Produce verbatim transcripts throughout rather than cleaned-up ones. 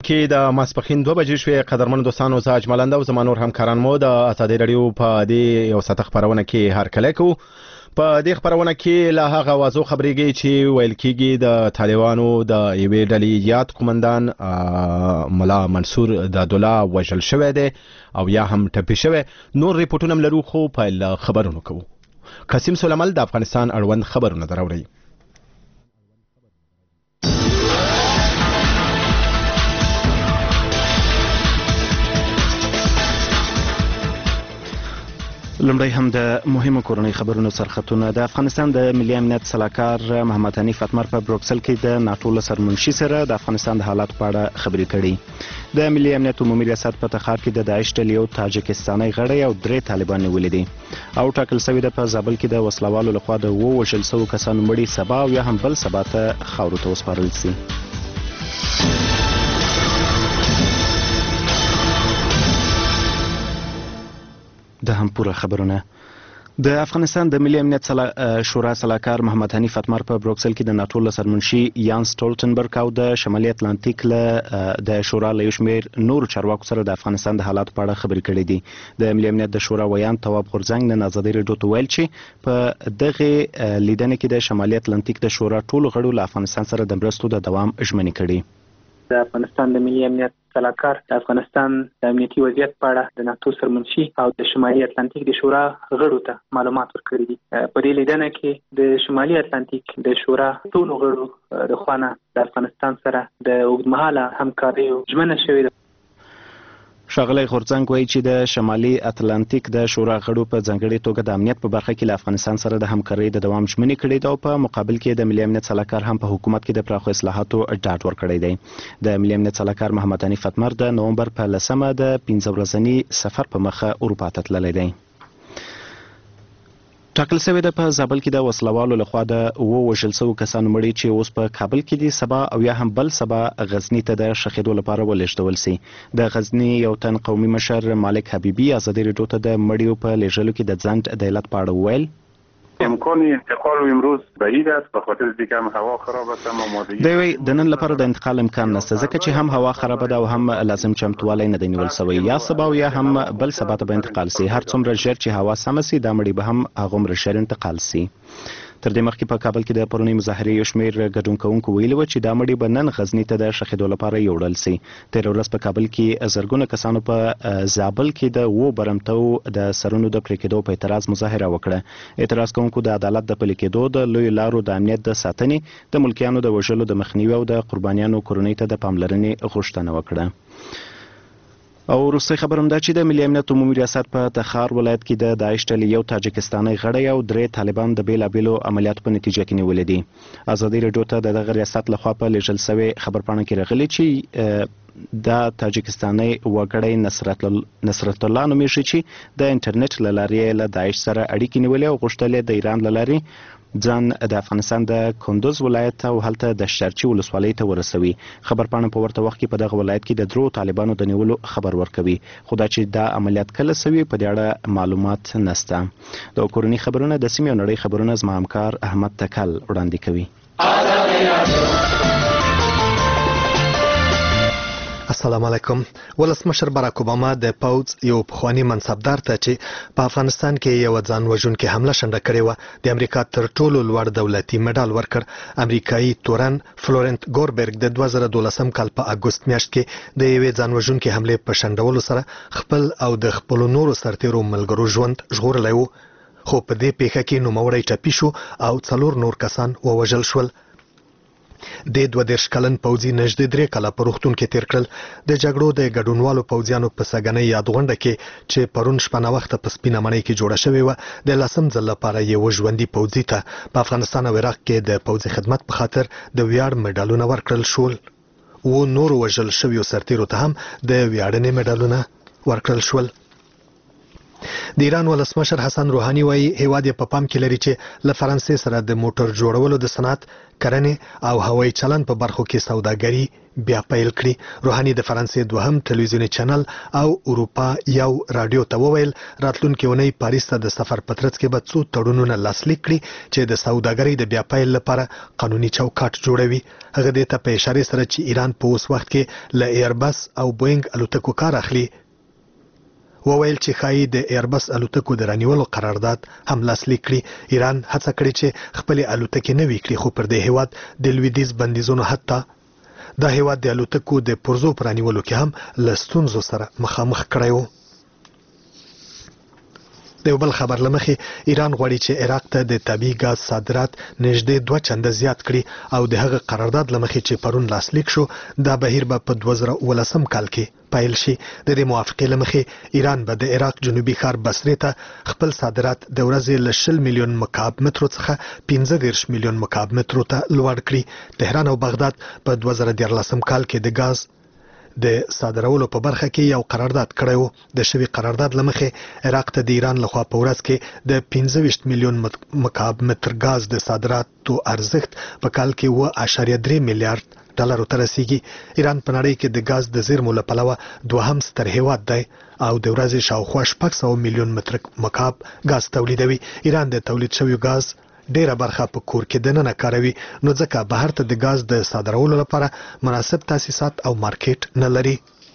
کې د ماسپښین دوه بجې شوې. قدرمن دوستانو، زه اجمل او زما نور همکاران مو د ازادي رادیو په دې یو ساعت خبرونه کې هرکلی کوو. په دې خبرونه کې له هغه اوازو خبرېږي چې ویل کېږي د طالبانو د یوې ډلې یاد قومندان ملا منصور د دوله وژل شوی دی او یا هم ټپي شوی. نور ریپورټونه هم لرو، خو په خبرونو کوو. قاسم سلیمل د افغانستان اړوند خبرونه دراوړي. لمړی هم د مهمو کورنۍ خبرونو سرخطونه. د افغانستان د ملي امنیت سلاکار محمد حنیف اتمر په بروکسل کې د ناټو له سرمنشي سره د افغانستان د حالات په اړه خبرې کړي. د ملي امنیت عمومي ریاست په تخار کې د داعش ډلې یو تاجکستاني غړی او درې طالبان نیولي دي او ټاکل شوی د په زابل کې د وسلوالو لخوا د ووژل شوو کسانو مړي سبا او یا هم بل سبا ته خاورو ته وسپارل شي. د هم پوره خبرونه. د افغانستان د ملي امنیت سلا... شورا سلاکار محمد حنیف اتمر په بروکسل کې د ناټو له سرمنشي یان سټولټنبرګ او د شمالي اتلانتیک له د شورا له یو شمېر نورو چارواکو سره د افغانستان د حالاتو په اړه خبرې کړې دي. د ملي امنیت د شورا ویان تواب غورځنګ نن ازادي راډیو ته ویل چې په دغه لیدنه کې د شمالي اتلانتیک د شورا ټولو غړو له افغانستان سره د مرستو د دوام ژمنې کړې. د افغانستان د ملي امنیت سلاکار د افغانستان د امنیتي وضعیت په اړه د ناتو سرمنشي او د شمالي اتلانتیک د شورا غړو ته معلومات ورکړي دي. په دې لیدنه کې د شمالي اتلانتیک د شورا ټولو غړو د خوانه د افغانستان سره د اوږدمهاله همکارۍ ژمنه شوې ده. ښاغلی غورځنګ وایي چې د شمالي اتلانتیک د شورا غړو په ځانګړې توګه د امنیت په برخه کې له افغانستان سره د همکارۍ د دوام ژمنې کړې ده او په مقابل کې د ملي امنیت سلاکار هم په حکومت کې د پراخو اصلاحاتو ډاډ ورکړی دی. د ملي امنیت سلاکار محمد حنیف اتمر د نومبر په لسمه د پنځه ورځني سفر په مخه اروپا ته تللی دی. ټاکل شوی ده په زابل کې د وسلوالو لخوا د ووژل شوو کسانو مړي چې اوس په کابل کې دي سبا او یا هم بل سبا غزني ته د ښخېدو لپاره ولېږدول شي. د غزني یو تن قومي مشر مالک حبیبي ازادي راډیو ته د مړیو په لېږلو کې د ځنډ د علت په اړه وویل. امکان انتقال امروز بعید است به خاطر اینکه هم هوا خراب است هم آمادگی. دوی د نن لپاره د انتقال امکان نشته ځکه چې هم هوا خراب ده او هم لازم چمتووالی نه دی نیول شوی. یا سبا او یا هم بل سبا ته به انتقال شي. هر څومره ژر چې هوا سمه شي دا مړي به هم هغومره ژر انتقال شي. تر دې مخکې په کابل کې د پرونۍ مظاهرې یو شمېر ګډون کوونکو ویلي وو چې دا مړي به نن غزني ته د ښخېدو لپاره یوړل شي. تېره ورځ په کابل کې زرګونه کسانو په زابل کې د اوو برمتو د سرونو د پرې کېدو په اعتراض مظاهره وکړه. اعتراض کوونکو د عدالت د پلي کېدو، د لویو لارو د امنیت د ساتنې، د ملکیانو د وژلو د مخنیوي او د قربانیانو کورنۍ ته د پاملرنې غوښتنه وکړه. او وروستۍ خبر هم دا چې د ملي امنیت عمومي ریاست په تخار ولایت کې د داعش ډلې یو تاجکستاني غړی او درې طالبان د بېلابېلو عملیاتو په نتیجه کې نیولي دي. ازادي راډیو ته د دغه ریاست لخوا په لېږل شوې خبرپاڼه کې راغلي چې دا تاجکستاني وګړی نصرت نصرت الله نومیږي چې د انټرنیټ له لارې له داعش سره اړیکې نیولې او غوښتل یې د ایران له لارې ځان د افغانستان د کندوز ولایت او هلته د شرچي ولسوالۍ ته ورسوي. خبرپاڼه په ورته وخت کې په دغه ولایت کې د درو طالبانو د نیولو خبر ورکوي، خو دا چې دا عملیات کله سوي په دې اړه معلومات نشته. د کورنۍ خبرونه د سیمې او نړۍ خبرونه زما همکار احمد تکل وړاندې کوي. السلام علیکم. ولسمشر باراک اوباما د پوځ یو پخوانی منصبدار ته چې په افغانستان کې یو ځان وژونکې حمله شنډه کړې وه د امریکا تر ټولو لوړ دولتي مډال ورکړ. امریکایي تورن فلورنت ګوربرګ د دوه زره دولسم کال په اګوست میاشت کې د یوې ځان وژونکې حملې په شنډولو سره خپل او د خپلو نورو سرتیرو ملګرو ژوند ژغورلی و، خو په دې پیښه کې نوموړی ټپي شو او څلور نور کسان ووژل شول. د دوه دېرش کلن پوځي نږدې درې کاله په روغتون کې تیر کړل. د جګړو د ګډونوالو پوځیانو په سږنۍ یادغونډه کې چې پرون شپه ناوخته په سپینه مړۍ کې جوړه شوې وه د لسم ځل لپاره یوه ژوندي پوځي ته په افغانستان او عراق کې د پوځي خدمت په خاطر د ویاړ مډالونه ورکړل شول. و نورو وژل شویو سرتیرو ته هم د ویاړنې مډالونه ورکړل شول. د ایران ولسمشر حسن روحاني وایي هیواد په پام کې لري چې له فرانسې سره د موټر جوړولو د صنعت کرنې او هوایي چلند په برخو کې سوداګري بیا پیل کړي. روحاني د فرانسې دوهم ټلویزیوني چینل او اروپا یو رادیو ته وویل راتلونکي اونۍ پاریس ته د سفر په ترڅ کې به څو تړونونه لاسلیک کړي چې د سوداګرۍ د بیا پیل لپاره قانوني چوکاټ جوړوي. هغه دې ته په اشاره سره چې ایران په اوس وخت کې له ایربس او بوینګ الوتکو کار اخلي وویل چې خای د ایربس الوتکو د رانیولو قرارداد هم لاسلیک کړي. ایران هڅه کړې چې خپل الوتکې نوي کړي خو پر دې هیواد د لویدیځ بندیزونو حتی دا هیواد د الوتکو د پرزو پر رانیولو کې هم له ستونزو سره مخامخ کړی و. د یو بل خبر لمخې ایران غواړي چې عراق ته د طبیعي ګاز صادرات نږدې دوه چنده زیات کړي او د هغه قرارداد لمخې چې پرون لاسلیک شو دا بهیر به په دوه زره اوولسم کال کې پیل شي. د دې موافقې لمخې ایران به د عراق جنوبي ښار بصرې ته خپل صادرات د ورځې له شل میلیون مکعب مترو څخه پنځه دېرش میلیون مکعب مترو ته لوړ کړي. تهران او بغداد په دوه زره دیارلسم کال کې د ګاز د صادرولو په برخه کې یو قرارداد کړی و. د شوي قرارداد لمخې عراق ته د ایران لخوا په ورځ کې د پنځه ویشت میلیون مکعب متر ګاز د صادراتو ارزښت په کال کې اوه اعشاریه درې میلیارډ ډالرو ته رسیږي. ایران په نړۍ کې د ګاز د زیرمو له پلوه دوهم ستر هیواد دی او د ورځې شاوخوا شپږ سوه میلیون متر مکعب ګاز تولیدوي. ایران د تولید شویو ګاز ډیره برخه په کور کې دننه کاروي نو ځکه بهر ته د ګاز د صادرولو لپاره مناسب تاسیسات او مارکیټ نه لري.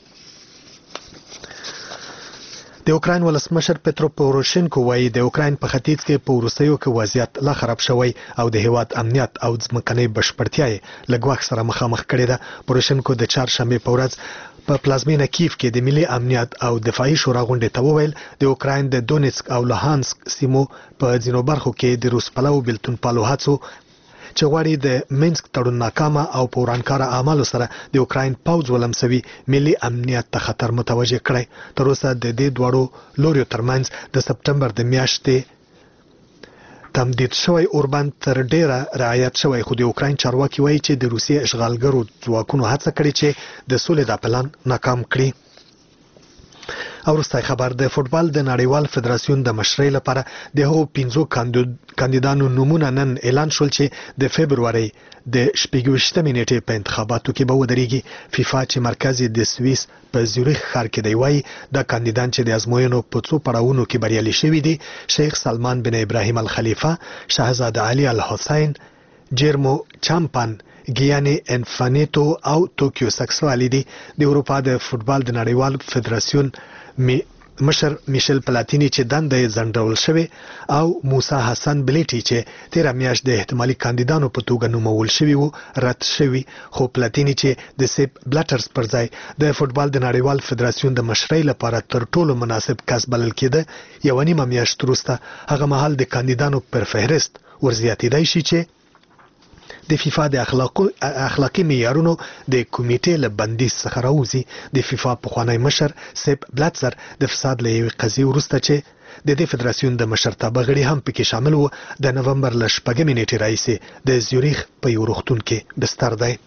د اوکراین ولسمشر پترو پوروشینکو وایي د اوکراین په ختیځ کې په وروستیو کې وضعیت لا خراب شوی او د هیواد امنیت او ځمکنۍ بشپړتیا یې له ګواښ سره مخامخ کړې ده. پوروشینکو د چهارشنبې په ورځ په پلازمینه کیف کې د ملي امنیت او دفاعي شورا غونډې ته وویل د اوکراین د دونیتسک او لوهانسک سیمو په ځینو برخو کې د روس پلو بېلتون پالو هڅو چې غواړي د مینسک تړون ناکامه او په ورانکاره اعمالو سره د اوکراین پوځ ولمسوي ملي امنیت ته خطر متوجه کړی. تر اوسه د دې دواړو لوریو ترمنځ د سپټمبر د میاشتې تمدید شوی اوربند تر ډیره رعایت شوی خو د اوکراین چارواکي وایي چې د روسیې اشغالګرو ځواکونو هڅه کړې چې د سولې دا پلان ناکام کړي. او وروستی خبر د فوټبال د نړیوال فدراسیون د مشرۍ لپاره د هغو پنځو کاندیدانو نومونه نن اعلان شول چې د فبرورۍ د شپږویشتمې نیټې په انتخاباتو کې به ودرېږي. فیفا چې مرکز یې د سویس په زیوریخ ښار کې دی وایي دا کاندیدان چې د ازموینو په څو پړاوونو کې بریالي شوي دي شیخ سلمان بن ابراهیم الخلیفه، شهزاده علي الحسین، جیرمو چامپان، ګیاني انفانیتو او توکیو سکسوالی دي. د اروپا د فوټبال د نړیوال فدراسیون می مشر میشل پلاتینی چې دنده یې ځنډول شوی او موسی حسن بلیټي چې تیره میاشت د احتمالي کاندیدانو په توګه نومول شوي وو رد شوي. خو پلاتینی چې د سیپ بلټرز پر ځای د فوټبال د نړیوال فدراسیون د مشرۍ لپاره تر ټولو مناسب کس بلل کېده یوه نیمه میاشت وروسته هغه مهال د کاندیدانو پر فهرست ورزیاتېدای شي چې د فیفا د اخلاقی معیارونو د کمیټې له بندیز څخه راوځي. د فیفا پخوانی مشر سیپ بلاتزر د فساد له یوې قضیې وروسته چې د دې فدراسیون د مشرتابه غړي هم پکې شامل وو د نومبر له شپږمې نیټې راهیسې د زیوریخ په یو روغتون کې بستر دی.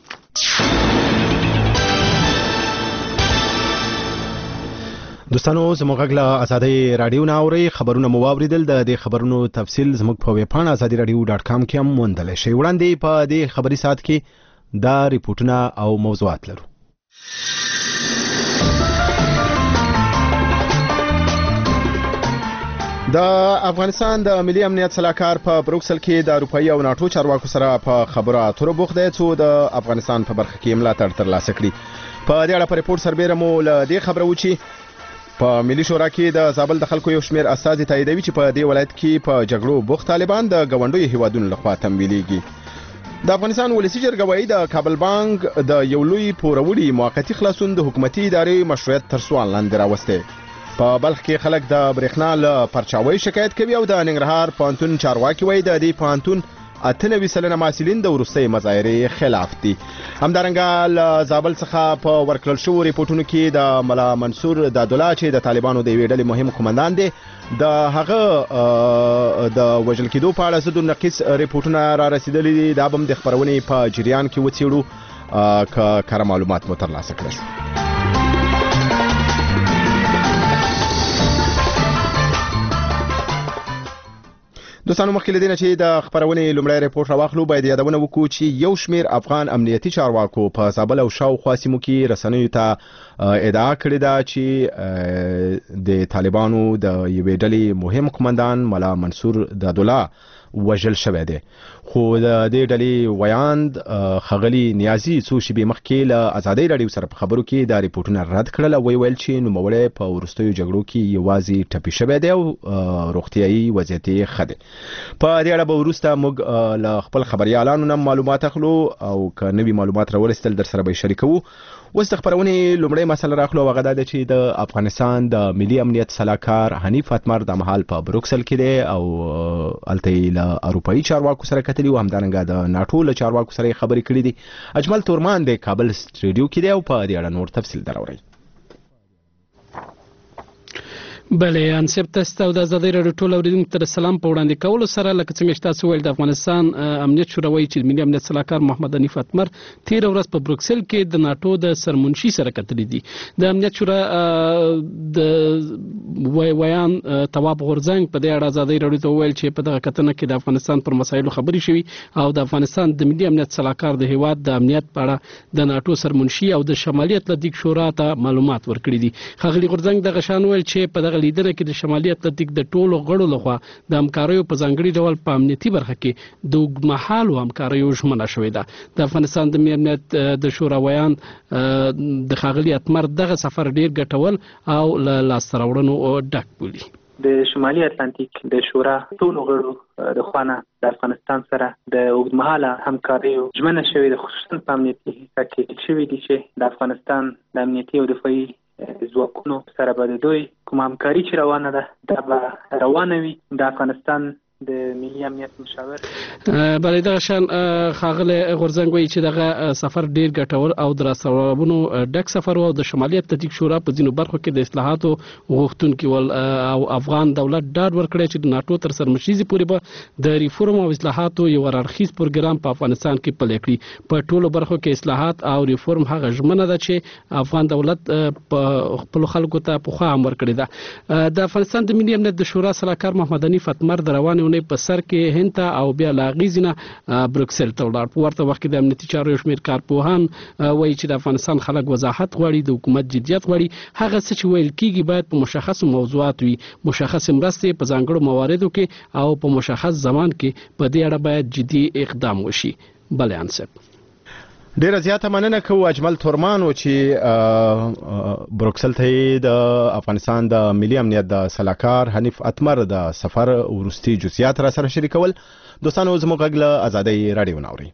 دوستانو زموږ غږ له ازادۍ رادیو نه اورئ. خبرونه مو واوریدل. د دې خبرونو تفصیل زموږ په ویب پاڼه ازادي رادیو ډاټ کام کې هم موندلی شئ. وړاندې په دې خبري ساعت کې دا ریپورتونه او موضوعات لرو. د افغانستان د ملي امنیت صلاحکار په بروکسل کې د اروپایي او ناتو چارواکو سره په خبرو اترو بوخت دی څو د افغانستان په برخه کې ملاتړ ترلاسه کړي. په دې اړه په ریپورت سربیره مو له دې خبره و چې په ملي شورا کې د زابل د خلکو یو شمېر استازي تاییدوي چې په دې ولایت کې په جګړو بوخت طالبان د ګاونډیو هیوادونو لخوا تمویلېږي. د افغانستان ولسی جرګه وايي د کابل بانک د یو لوی پوروړي موقتی خلاصون د حکومتي ادارې مشروعیت تر سوال لاندې راوسته. په بلخ کې خلک د برېښنا له پرچاوۍ شکایت کوي او د ننګرهار پوهنتون چارواکي وايي د دې پوهنتون اته نوي سلنه محصلین د وروستۍ مظاهرې خلاف دي. همدارنګه له زابل څخه په ورکړل شوو ریپورټونو کې د ملا منصور دادالله چې د طالبانو د یوې ډلې مهم قومندان دی د هغه د وژل کېدو په اړه ضد النقیص ریپورټونه را رسېدلي دي. دا به هم د خپرونې په جریان کې وڅېړو که کره معلومات مو ترلاسه کړه شو. دوستانو مخکې له دې نه چې د خبرونې لومړی ریپورت راواخلو باید یادونه وکړو چې یو شمېر افغان امنیتي چارواکو په زابل او شاوخوا سیمو کې رسنیو ته ادعا کړې ده چې د طالبانو د یوې ډلې مهم قومندان ملا منصور دادالله وژل شوی دی خو د دې ډلې ویاند ښاغلي نیازي څو شېبې مخکې له ازادۍ راډیو سره په خبرو کې دا ریپورټونه رد کړل او ویل چې نوموړی په وروستیو جګړو کې یوازې ټپي شوی دی او روغتیایي وضعیت یې ښه دی. په دې اړه به وروسته موږ له خپل خبریالانو نه معلومات اخلو او که نوي معلومات راورسېدل در سره به یې شریکوو. اوس د خبرونې لومړی مسله راخلو هغه دا ده چې د افغانستان د ملي امنیت سلاکار حنیف اتمر د مهال په بروکسل کې دی او هلته یې له اروپایي چارواکو سره کتلي او همدارنګه د ناټو له چارواکو سره یې خبرې کړې دي. اجمل تورمان د کابل سټوډیو کې دی او په دې اړه نور تفصیل دراورئ. بله انسب تاسو ته د ازادۍ راډیو ټول اوریدونکو ته سلام په وړاندې کولو سره لکه څنګه چې تاسو ویل د افغانستان امنیت شوروي چې ملي امنیت سلاکار محمد حنیف اتمر تیر ورځ په بروکسل کې د ناټو د سرمنشي سره کتلې دي. د امنیت شورا د ویان تواب غورځنګ په دې اړه ازادۍ راډیو ته ویل چې په دغه کتنه کې د افغانستان پر مسایلو خبرې شوي او د افغانستان د ملي امنیت سلاکار د هیواد د امنیت په اړه د ناټو سرمنشي او د شمالي اتلانتیک شورا ته معلومات ورکړي دي. ښاغلي غورځنګ دغه شان ویل چې په دغه لیدنه کې د شمالي اتلانتیک د ټولو غړو لخوا د همکاریو په ځانګړي ډول په امنیتي برخه کې د اوږدمهالو همکاریو ژمنه شوې ده. د افغانستان د ملي امنیت د شوراویان د ښاغلي اتمر دغه سفر ډیر ګټور او له لاسته راوړنو ډک بولي. د شمالي اتلانتیک د شورا ټولو غړو د خوانه د افغانستان سره د اوږدمهاله همکاریو ژمنه شوې ده، خصوصا په امنیتي حصه کې شوې دي چې د افغانستان د امنیتي او دفاعي ځواکونو سره به د دوی کوم همکاري چې روانه ده دا به روانه وي. د افغانستان د ملي امنیت مشاور بلې دغه شان ښاغلی غورځنګ وایي چې دغه سفر ډیر ګټور او د راستنوونو ډک سفر و او د شمالي اتلانتیک شورا په ځینو برخو کې د اصلاحاتو غوښتونکي ول او افغان دولت ډاډ ورکړی چې د ناټو تر سرمشیزې پورې به د ریفورم او اصلاحاتو یو هررخیز پروګرام په افغانستان کې پلی کړي. په ټولو برخو کې اصلاحات او ریفورم هغه ژمنه ده چې افغان دولت په خپلو خلکو ته پخوا هم ورکړې ده. د افغانستان د ملي امنیت د شورا سلاکار محمد حنیف اتمر د روانې اونۍ په سر کې هند ته او بیا له هغې ځینه بروکسل ته ولاړ. په ورته وخت کې د امنیتي چارو یو شمېر کارپوهان وایي چې د افغانستان خلک وضاحت غواړي، د حکومت جدیت غواړي. هغه څه چې ویل کېږي باید په مشخصو موضوعاتو وي، مشخصې مرستې په ځانګړو مواردو کې او په مشخص زمان کې. په دې اړه باید جدي اقدام وشي. بله انصب ډیره زیاته مننه کوو اجمل تورمان و چې بروکسل ته د افغانستان د ملي امنیت د سلاکار حنیف اتمر د سفر وروستي جزئیات را سره شریکول. دوستانو زموږ غږ له ازادۍ راډیو ناوري.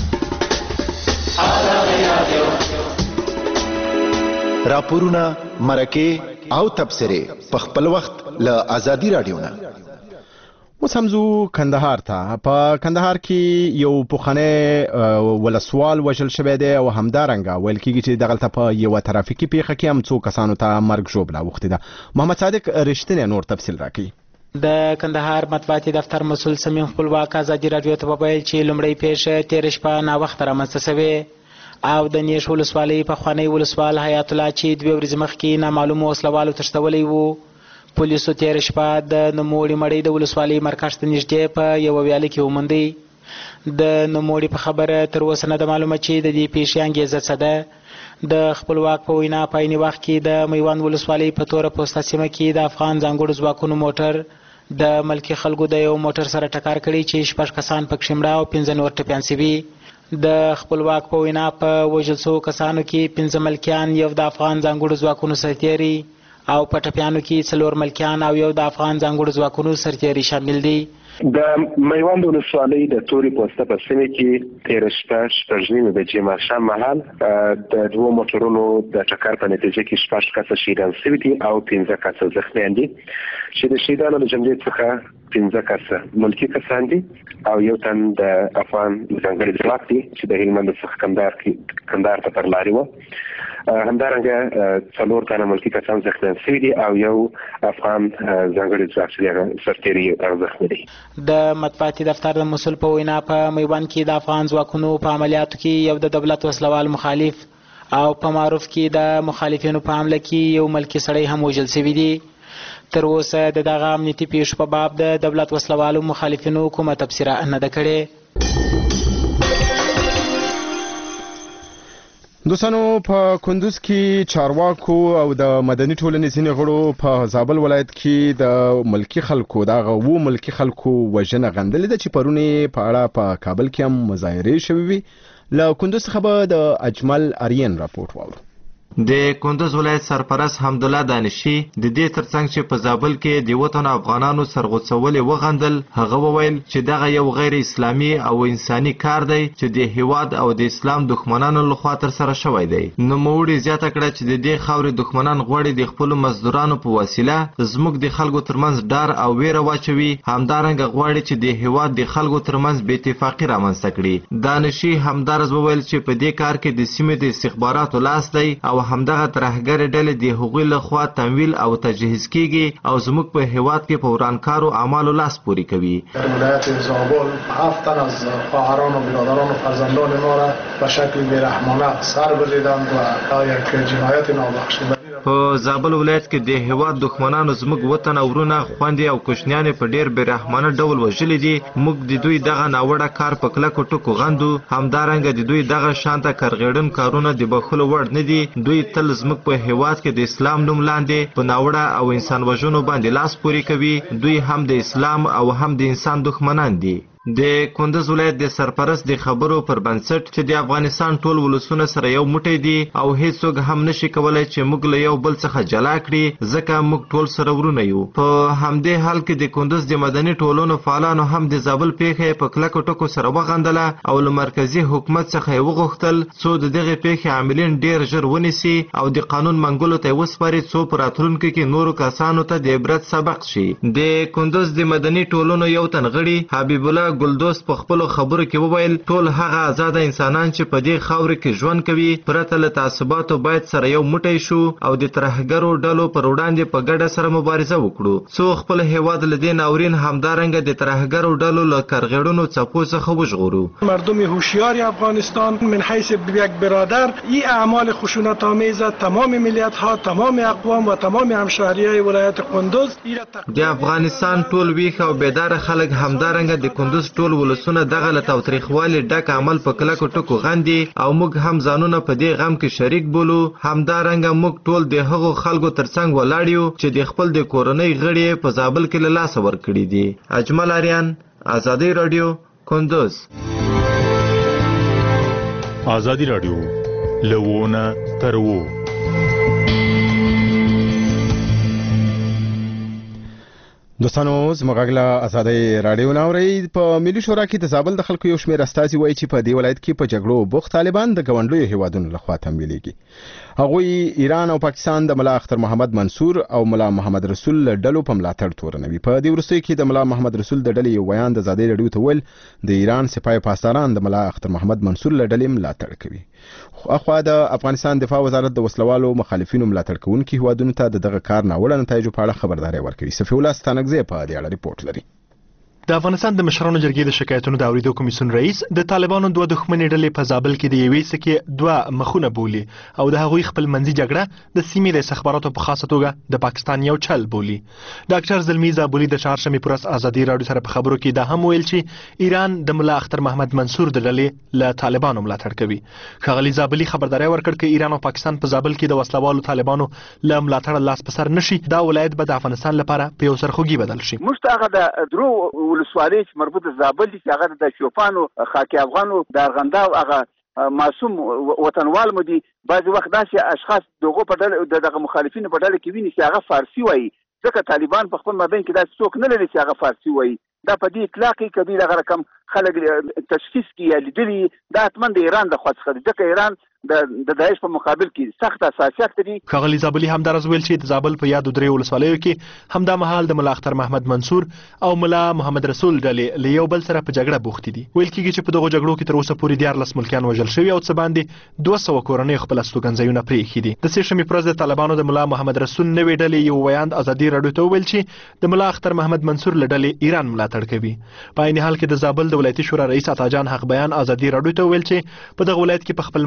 راپورونه، مرکې او تبصرې په خپل وخت له ازادۍ راډیو نه. اوس هم ځو کندهار ته. په کندهار کې یو پخوانی ولسوال وژل شوی دی او همدارنګه ویل کېږي چې دغلته په یوه ترافیکي پیښه کې هم څو کسانو ته مرګ ژوبله اوښتې ده. محمد صادق رښتینی نور تفصیل راکوي. د کندهار مطبوعاتي دفتر مسؤل سمیم خپلواک ازادي راډیو ته وویل چې لومړی پیښه تېره شپه ناوخته رامنځته شوې او د نیش ولسوالۍ پخوانی ولسوال حیات الله چې دوې ورځې مخکې نامعلومو وسلوالو تښتولی و. پولیسو تېره شپه د نوموړي مړی د ولسوالۍ مرکز ته نږدې په یوه ویاله کې وموندی. د نوموړي په خبره تر اوسه نه ده معلومه چې د دې پیښې انګیزه څه ده. د خپلواک په وینا په عیني وخت کې د میوند ولسوالۍ په توره پوسته سیمه کې د افغان ځانګړو ځواکونو موټر د ملکي خلکو د یو موټر سره ټکر کړی چې شپږ کسان پکښې مړه او پنځه نور ټپیان شوي. د خپلواک په وینا په وژل شوو کسانو کې پنځه ملکیان، یو د افغان ځانګړو ځواکونو سرتیري او په ټپیانو کې څلور ملکیان او یو د افغان ځانګړو ځواکونو سرتیري شامل دي. د میوند ولسوالۍ د تورې پوسته په سیمه کې تېره شپه شپږ نیمې بجې ماښام مهال د دوو موټرونو د ټکر په نتیجه کې شپږ کسه شهیدان شوي دي او پنځه کسه زخمیان دي چې د شهیدانو له جملې څخه پنځه کسه ملکي کسان دي او یو تن د افغان ځانګړي ځواک دی چې د هلمند څخه کندهار کې کندهار ته پر لارې وه. همدارنګه څلور تنه ملکي کسان زخمیان شوي دي او یو افغان ځانګړي ځواک چې سرتیري هغه زخمي دی. د مطبوعاتي دفتر د مسؤل په وینا په میوند کې د افغان ځواکونو په عملیاتو کې یو د دولت وسلوال مخالف او په معروف کې د مخالفینو په حمله کې یو ملکي سړی هم وژل شوی دی. تر اوسه د دغه امنیتي پیښو په باب د دولت وسلوالو مخالفینو کومه تبصره نه ده کړې. دوستانو په کندوز کې چارواکو او د مدني ټولنې ځینې غړو په زابل ولایت کې د ملکی خلکو دغه وو ملکی خلکو وژنه غندلې ده چې پرونی په اړه په کابل کې هم مظاهرې شوې وي. له کندوز څخه د اجمل اریان راپورټ واورو. د کندوز ولایت سرپرست حمدالله دانشي د دې ترڅنګ چې په زابل کې د وطن افغانانو سرغوڅول وغندل، هغه وویل چې دغه یو غیر اسلامي او انساني کار دی چې د هیواد او د اسلام دښمنانو لخوا تر سره شوی دی. نوموړي زیاته کړه چې د دې خاورې دښمنان غواړي د خپلو مزدورانو په وسیله زموږ د خلکو ترمنځ ډار او ویره واچوي، همدارنګه غواړي چې د هیواد د خلکو ترمنځ بې اتفاقي رامنځته کړي. دانشي همدارز وویل چې په دې کار کې د سیمې د استخباراتو لاس دی او همدغه ترهګرې ډلې د هغوی لخوا تمویل او تجهیز کیږي او زموږ په هیواد کې په ورانکارو اعمالو لاس پورې کوي. در ولایت زابل هفت تن از خواهران و برادران و فرزندان ما را به شکل بیرحمانه سر بریدند و یک جنایت نابخشودنی. په زابل ولایت کې د هیواد دښمنانو زموږ وطن او ورونه خویندې او کوچنیانې په ډیر بیرحمانه ډول وژلي دي. موږ د دوی دغه ناوړه کار په کلکو ټکو غندو. همدارنګه د دوی دغه شانته کرغېړن کارونه د بخښلو وړ نه دي. دوی تل زموږ په هیواد کې د اسلام نوم لاندې په ناوړه او انسان وژنو باندې لاس پورې کوي. دوی هم د اسلام او هم د انسان دښمنان دي. د کندوز ولایت د سرپرست د خبرو پر بنسټ چې د افغانستان ټول ولسونه سره یو موټی دي او هیڅوک هم نشي کولای چې موږ له یو بل څخه جلا کړي، ځکه موږ ټول سره ورونه یو. په همدې حال کې د کندوز د مدني ټولنو فعالانو هم د زابل پیښه په کلکو ټکو سره وغندله او له مرکزي حکومت څخه یې وغوښتل څو د دغې پیښې عاملین ډیر ژر ونیسي او د قانون منګولو ته یې وسپاري څو په راتلونکي کې نورو کسانو ته د عبرت سبق شي. د کندوز د مدني ټولنو یو تن غړي حبیب الله ګلدوست په خپلو خبرو کې وویل ټول هغه آزاده انسانان چې په دې خاورې کې ژوند کوي پرته له تعصباتو باید سره یو موټی شو او د ترهګرو ډلو پر وړاندې په ګډه سره مبارزه وکړو څو خپل هیواد له دې ناورین همدارنګه د ترهګرو ډلو له کرغېړنو څپو څخه وژغورو. مردم هوشیار افغانستان من حیث یک برادر این اعمال خشونت آمیز تمام ملیت ها تمام اقوام و تمام همشهری‌های ولایت کندوز د افغانستان ټول ویښ او بیدار خلک همدارنګه د کندوز ټول ولسونه دغه له تاوتریخوالي ډک عمل په کلکو ټکو غندي او موږ هم ځانونه په دې غم کې شریک بولو. همدارنګه موږ ټول د هغو خلکو ترڅنګ ولاړ یو چې د خپل د کورنۍ غړي په زابل کې له لاسه ورکړي دي. اجمل اریان، ازادي رادیو، کندوز. ازادي رادیو لوونه ترو. دوستانو زموږ غږ له ازادۍ راډیو نه اورئ. په ملي شورا کې د زابل د خلکو یو شمېر استازي وایي چې په دې ولایت کې په جګړو بوخت طالبان د ګاونډیو هیوادونو لخوا تمویلېږي. هغوی ایران او پاکستان د ملا اختر محمد منصور او ملا محمد رسول ډلو په ملاتړ تورنوي. په دې وروستیو کې د ملا محمد رسول د ډلې یو بیان د ازادۍ راډیو ته ویل د ایران سپاه پاسداران د ملا اختر محمد منصور له ډلې ملاتړ کوي. اخوا د افغانستان دفاع وزارت د وسلوالو مخالفینو ملاتړ کوونکي هیوادونو ته د دغه کار ناوړه نتایجو په اړه خبرداری ورکړي. صفي الله ستانکزی په دې اړه ریپورت لري. د افغانستان د مشرانو جرګې د شکایتونو د اوریدو کمیسیون رئیس د طالبانو دوه دښمنۍ ډلې په زابل کې د یوې سکې دوه مخونه بولي او د هغوی خپل منځي جګړه د سیمې د استخباراتو په خاصه توګه د پاکستان یو چل بولي. ډاکټر زلمی زابولي د چهارشنبې پر ورځ ازادي راډیو سره په خبرو کې دا هم ویل چې ایران د ملا اختر محمد منصور د ډلې له طالبانو ملاتړ کوي. ښاغلي زابولي خبرداری ورکړ چې ایران او پاکستان په زابل کې د وسلوالو طالبانو له ملاتړ لاس په سر نشي. دا ولایت به د افغانستان لپاره په یو سرخوږي بدل شي. مستغه د درو ولسوالۍ چې مربوط زابل دي چې هغه د شوفانو خاکی افغانو د ارغنده او هغه معصوم وطنوال مو دي. بعضې وخت داسې اشخاص دغه په ډله دغه مخالفینو په ډله کې ویني چې هغه فارسي وایي، ځکه طالبان په خپل مابین کې داسې څوک نه لري چې هغه فارسي وایي. دا په دې اطلاق کې کبي دغه رقم خلک تشخیص کې یا لیدلي دا حتما د ایران د خوا څخه دي، ځکه ایران د داعش په مقابل کې سخت اساسیات لري. ښاغلي زابلي همدارز ویل چې د زابل په یادو درې ولسوالیو کې همدا مهال د ملا اختر محمد منصور او ملا محمد رسول ډلې له یو بل سره په جګړه بوختې دي. ویل کېږي چې په دغو جګړو کې تر اوسه پورې دیارلس ملکیان وژل شوي او څه باندې دوه سوه کورنۍ خپل استوګنځایونه پرېښي دي. د سې شنبې پر ورځ د طالبانو د ملا محمد رسول نوې ډلې یو ویاند ازادي راډیو ته وویل چې د ملا اختر محمد منصور له ډلې ایران ملاتړ کوي. په عین حال کې د زابل د ولایتي شورا رئیس عطا جان حق بیان ازادي راډیو ته ویل چې په دغه ولایت کې په خپل منځي جګړو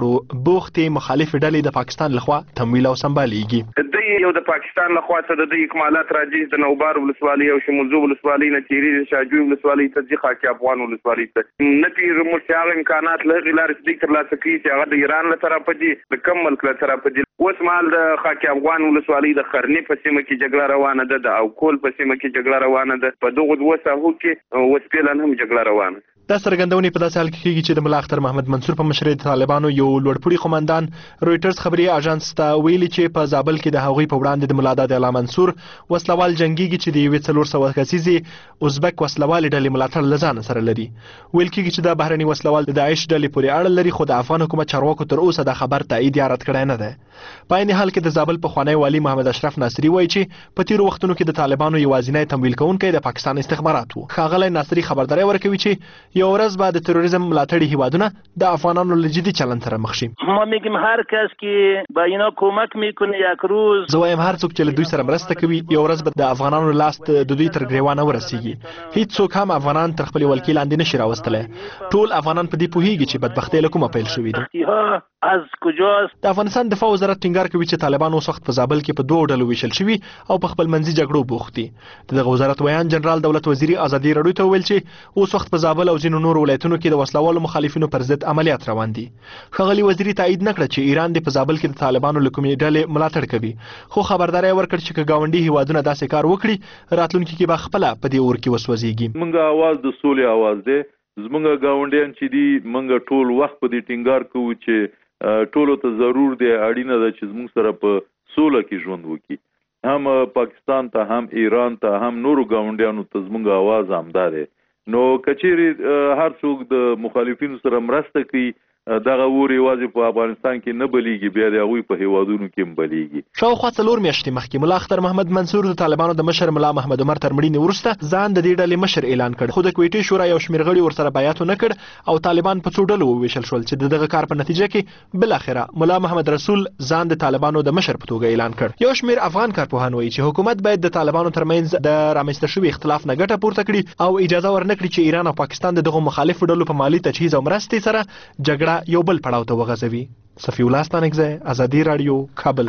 جګړو بوختې مخالف ډلې د پاکستان لخوا تمویل او سمبالېږي. د یو د پاکستان لخوا څخه د اکمالات راځي د نوبار ولسوالۍ او شمولزو ولسوالۍ نه تیری د شاجوی ولسوالۍ ته ځي خاکي افغان ولسوالۍ ته نه پیر مرشاغ امکانات له غلار د ترلاسه کوي چې هغه د ایران له طرفه دي د کم ملک له طرفه دي. اوس مال د خاکي افغان ولسوالۍ د خرنی په سیمه کې جګړه روانه ده د او کول په سیمه کې جګړه روانه ده په دغه دوه ساحو کې وسپیلن هم جګړه روانه. دا څرګندونې په داسې حال کې کېږي چې د ملا اختر محمد منصور په مشرۍ د طالبانو یو لوړپوړي قومندان رويټرز خبري اژانس ته ویلي چې په زابل کې د هغوی په وړاندې د ملا داد الله منصور وسلوال جنگيږي چې د یوې څلور سوه کسیزې ازبک وسلوال ډلې ملاتړ لزان سره لري. ویل کېږي چې د بهرني وسلوال د داعش ډلې پورې اړه لري خو د افغان حکومت چارواکو تر اوسه د خبر تایید یا رد کړی نه ده. په عین حال کې د زابل پخوانی والي محمد اشرف ناصري وایي چې په تیرو وختونو کې د طالبانو یوازینی تمویل کوونکی د پاکستان استخبارات وو. ښاغلی ناصري خبرداری ورکوي چې یو ورځ بعد تروریسم ملاتړي هیوادونه د افغانانو له جدي چلند سره مخ شي. ما میگیم هر کس که با اینا کمک میکنه یک روز زه وایم هر څوک چې له دوی سره مرسته کوي یو ورځ به د افغانانو لاس د دوی تر ګریوانه ورسیږي. هیڅ څوک هم افغانان تر خپل ولکې لاندې نشي راوستلی. ټول افغانان په دې پوهیږي چې بدبختۍ له کومه پیل شوې ده. از کجاست؟ د افغانستان دفاع وزارت ټینګار کوي چې طالبان اوس وخت په زابل کې په دوه ډلو ویشل شوي او په خپل منځي جګړو بوخت دي. دغه وزارت ویان جنرال دولت وزیری ازادي راډیو ته ویل چې اوس وخت په زابل او ځینو نورو ولایتونو کې د وسلوالو مخالفینو پر ضد عملیات روان دي. ښاغلي وزیری تایید نه کړ چې ایران د په زابل کې د طالبانو له کومې ډلې ملاتړ کوي خو خبرداری ورکړ چې ګاونډي هیوادونه داسې کار وکړي راتلونکي کې به خپله په دې اور کې وسوځيږي. موږ आवाज د سولې आवाज دی. زمونږ ګاونډیان چې دي موږ ټول وخت په دې ټینګار کوو چې ټولو ته ضرور دی اړینه ده چې زموږ سره په سوله کې ژوند وکړي. هم پاکستان ته هم ایران ته هم نورو ګاونډیانو ته زموږ आवाज همدا دی. نو کچېری هر څوک د مخالفینو سره مرسته کوي دغه اور یوازې په افغانستان کې نه بلیږي بیا د هغوی په هیوادونو کې هم بلیږي. شاوخوا څلور میاشتې مخکې ملا اختر محمد منصور د طالبانو د مشر ملا محمد عمر تر مړینې وروسته ځان د دې ډلې مشر اعلان کړ خو د کویټې شورا یو شمېر غړي ورسره بیعت ونه کړ او طالبان په څو ډلو وویشل شول چې د دغه کار په نتیجه کې بالاخره ملا محمد رسول ځان د طالبانو د مشر په توګه اعلان کړ. یو شمېر افغان کارپوهان وایي چې حکومت باید د طالبانو ترمنځ د رامنځته شوي اختلاف نه ګټه پورته کړي او اجازه ورنکړي چې ایران او پاکستان د دغو مخالفو ډلو په مالي تجهیز او مرستې سره جګړه یو بل پړاو وغځوي. صفی الله ستانکزی ازادي رادیو کابل.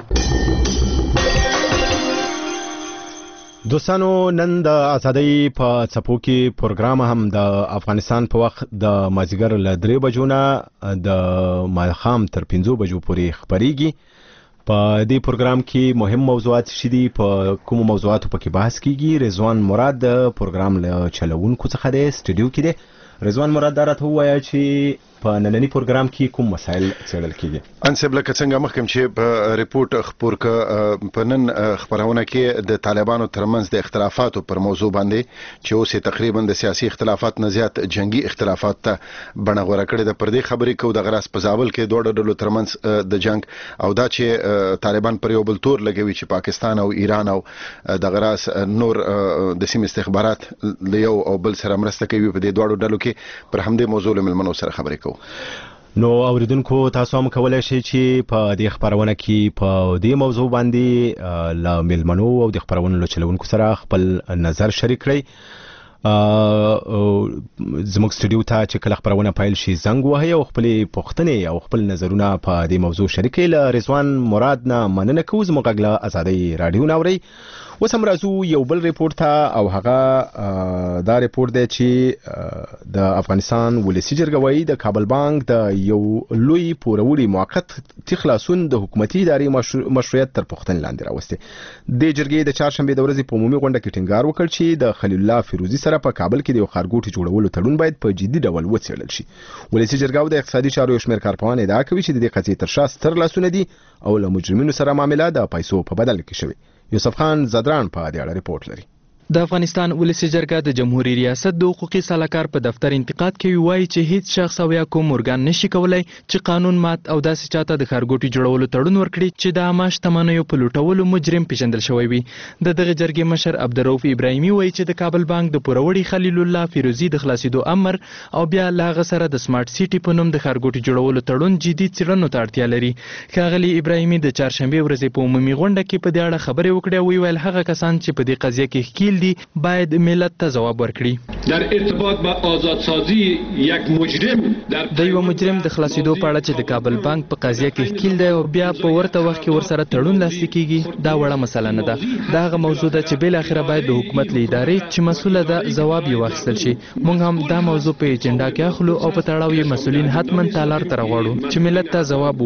دوستانو نن د ازادۍ په څپو کې پروګرام هم د افغانستان په وخت د مازیګر له درې بجو نه د ماښام تر پنځو بجو پورې خپریږي. په دې پروګرام کې مهم موضوعات شې دي په کوم موضوعاتو پکې بحث کیږي. رضوان مراد د پروګرام له چلوونکو څخه دی سټوډیو کې دی. رضوان مراد راته ووایه چې په نننی پروګرام کې کوم مسایل څېړل کیږي. انسب لکه څنګه مخکې چې په ریپورت خبر ک په نن خبرونه کې د طالبانو ترمنځ د اختلافاتو پر موضوع باندې چې اوس تقریبا د سیاسي اختلافات نه زیات جنگي اختلافات ته بڼه غوړه کړې ده. پر دې خبرې کو د غراس په زابل کې دوه ډلو ترمنځ د جنگ او دا چې طالبان پر یو بل تور لګوي چې پاکستان او ایران او د غراس نور د سیمې استخبارات له یو او بل سره مرسته کوي په دې دوه ډلو کې پر همدې موضوع له ملمنو سره خبرې کوو. نو اوریدونکو تاسو هم کولای شئ چې په دې خبرونه کې په دې موضوع باندې له ملمنو او د خبرونو له چلوونکو سره خپل نظر شریک کړئ. زموږ سټوډیو ته چې کله خبرونه پیل شي زنګ وهئ او خپلې پوښتنې او خپل نظرونه په دې موضوع شریک کړئ. له رضوان مراد نه مننه کوو. زموږ غږ له ازادۍ راډیو نه اورئ. اوس هم راځو یو بل ریپورت ته او هغه دا ریپورت دی چې د افغانستان ولسي جرګه وایي د کابل بانک د یو لوی پوروړي موقت خلاصون د حکومتي ادارې مشروعیت تر پوښتنې لاندې راوستي. د جرګې د چهارشنبې د ورځې په عمومي غونډه کې ټینګار وکړ چې د خلیل الله فیروزي سره په کابل کې د یو ښارګوټي جوړولو تړون باید په جدي ډول وڅېړل شي. ولسي جرګه د اقتصادي چارو یو شمېر کارپوهان ادعا کوي چې د دې قضیې تر شا ستر لاسونه دي او له مجرمینو سره معامله د پیسو په بدل کې شوې. یوسف خان زدران په دې اړه ریپورت لري. د افغانستان ولسي جرګه د جمهوریت ریاست د حقوقي سلاکار په دفتر انتقاد کوي وایي چې هیڅ شخص او یا کوم ارګان نشي کولای چې قانون مات او داسې چاته د ښارګوټي جوړولو تړون ورکړي چې د عامه شتمنیو په لوټولو مجرم پیژندل شوی وي. د دغه جرګې مشر عبدالرؤف ابراهیمي وایي چې د کابل بانک د پوروړي خلیل الله فیروزي د خلاصېدو امر او بیا له هغه سره د سمارټ سیټي په نوم د ښارګوټي جوړولو تړون جدي څېړنو ته اړتیا لري. ښاغلي ابراهیمي د چهارشنبې ورځې په عمومي غونډه کې په دې اړه خبرې وکړې او ویل هغه کسان چې په دې قضیه کې ښکیل مسئول دي باید ملت ته ځواب ورکړي. در ارتباط با آزادسازی یک مجرم در د یو مجرم د خلاصېدو په اړه چې د کابل بانک په قضیه کې ښکیل دی او بیا په ورته وخت کې ورسره تړون لاسلیک کیږي دا وړه مسله نه ده. دا هغه موضوع ده چې بل اخره باید د حکومت له ادارې چې مسؤله ده ځواب یې واخیستل شي. موږ هم دا موضوع په اجنډا کې اخلو او په تړاو یې مسؤلین حتما تالار ته راغواړو چې ملت ته ځواب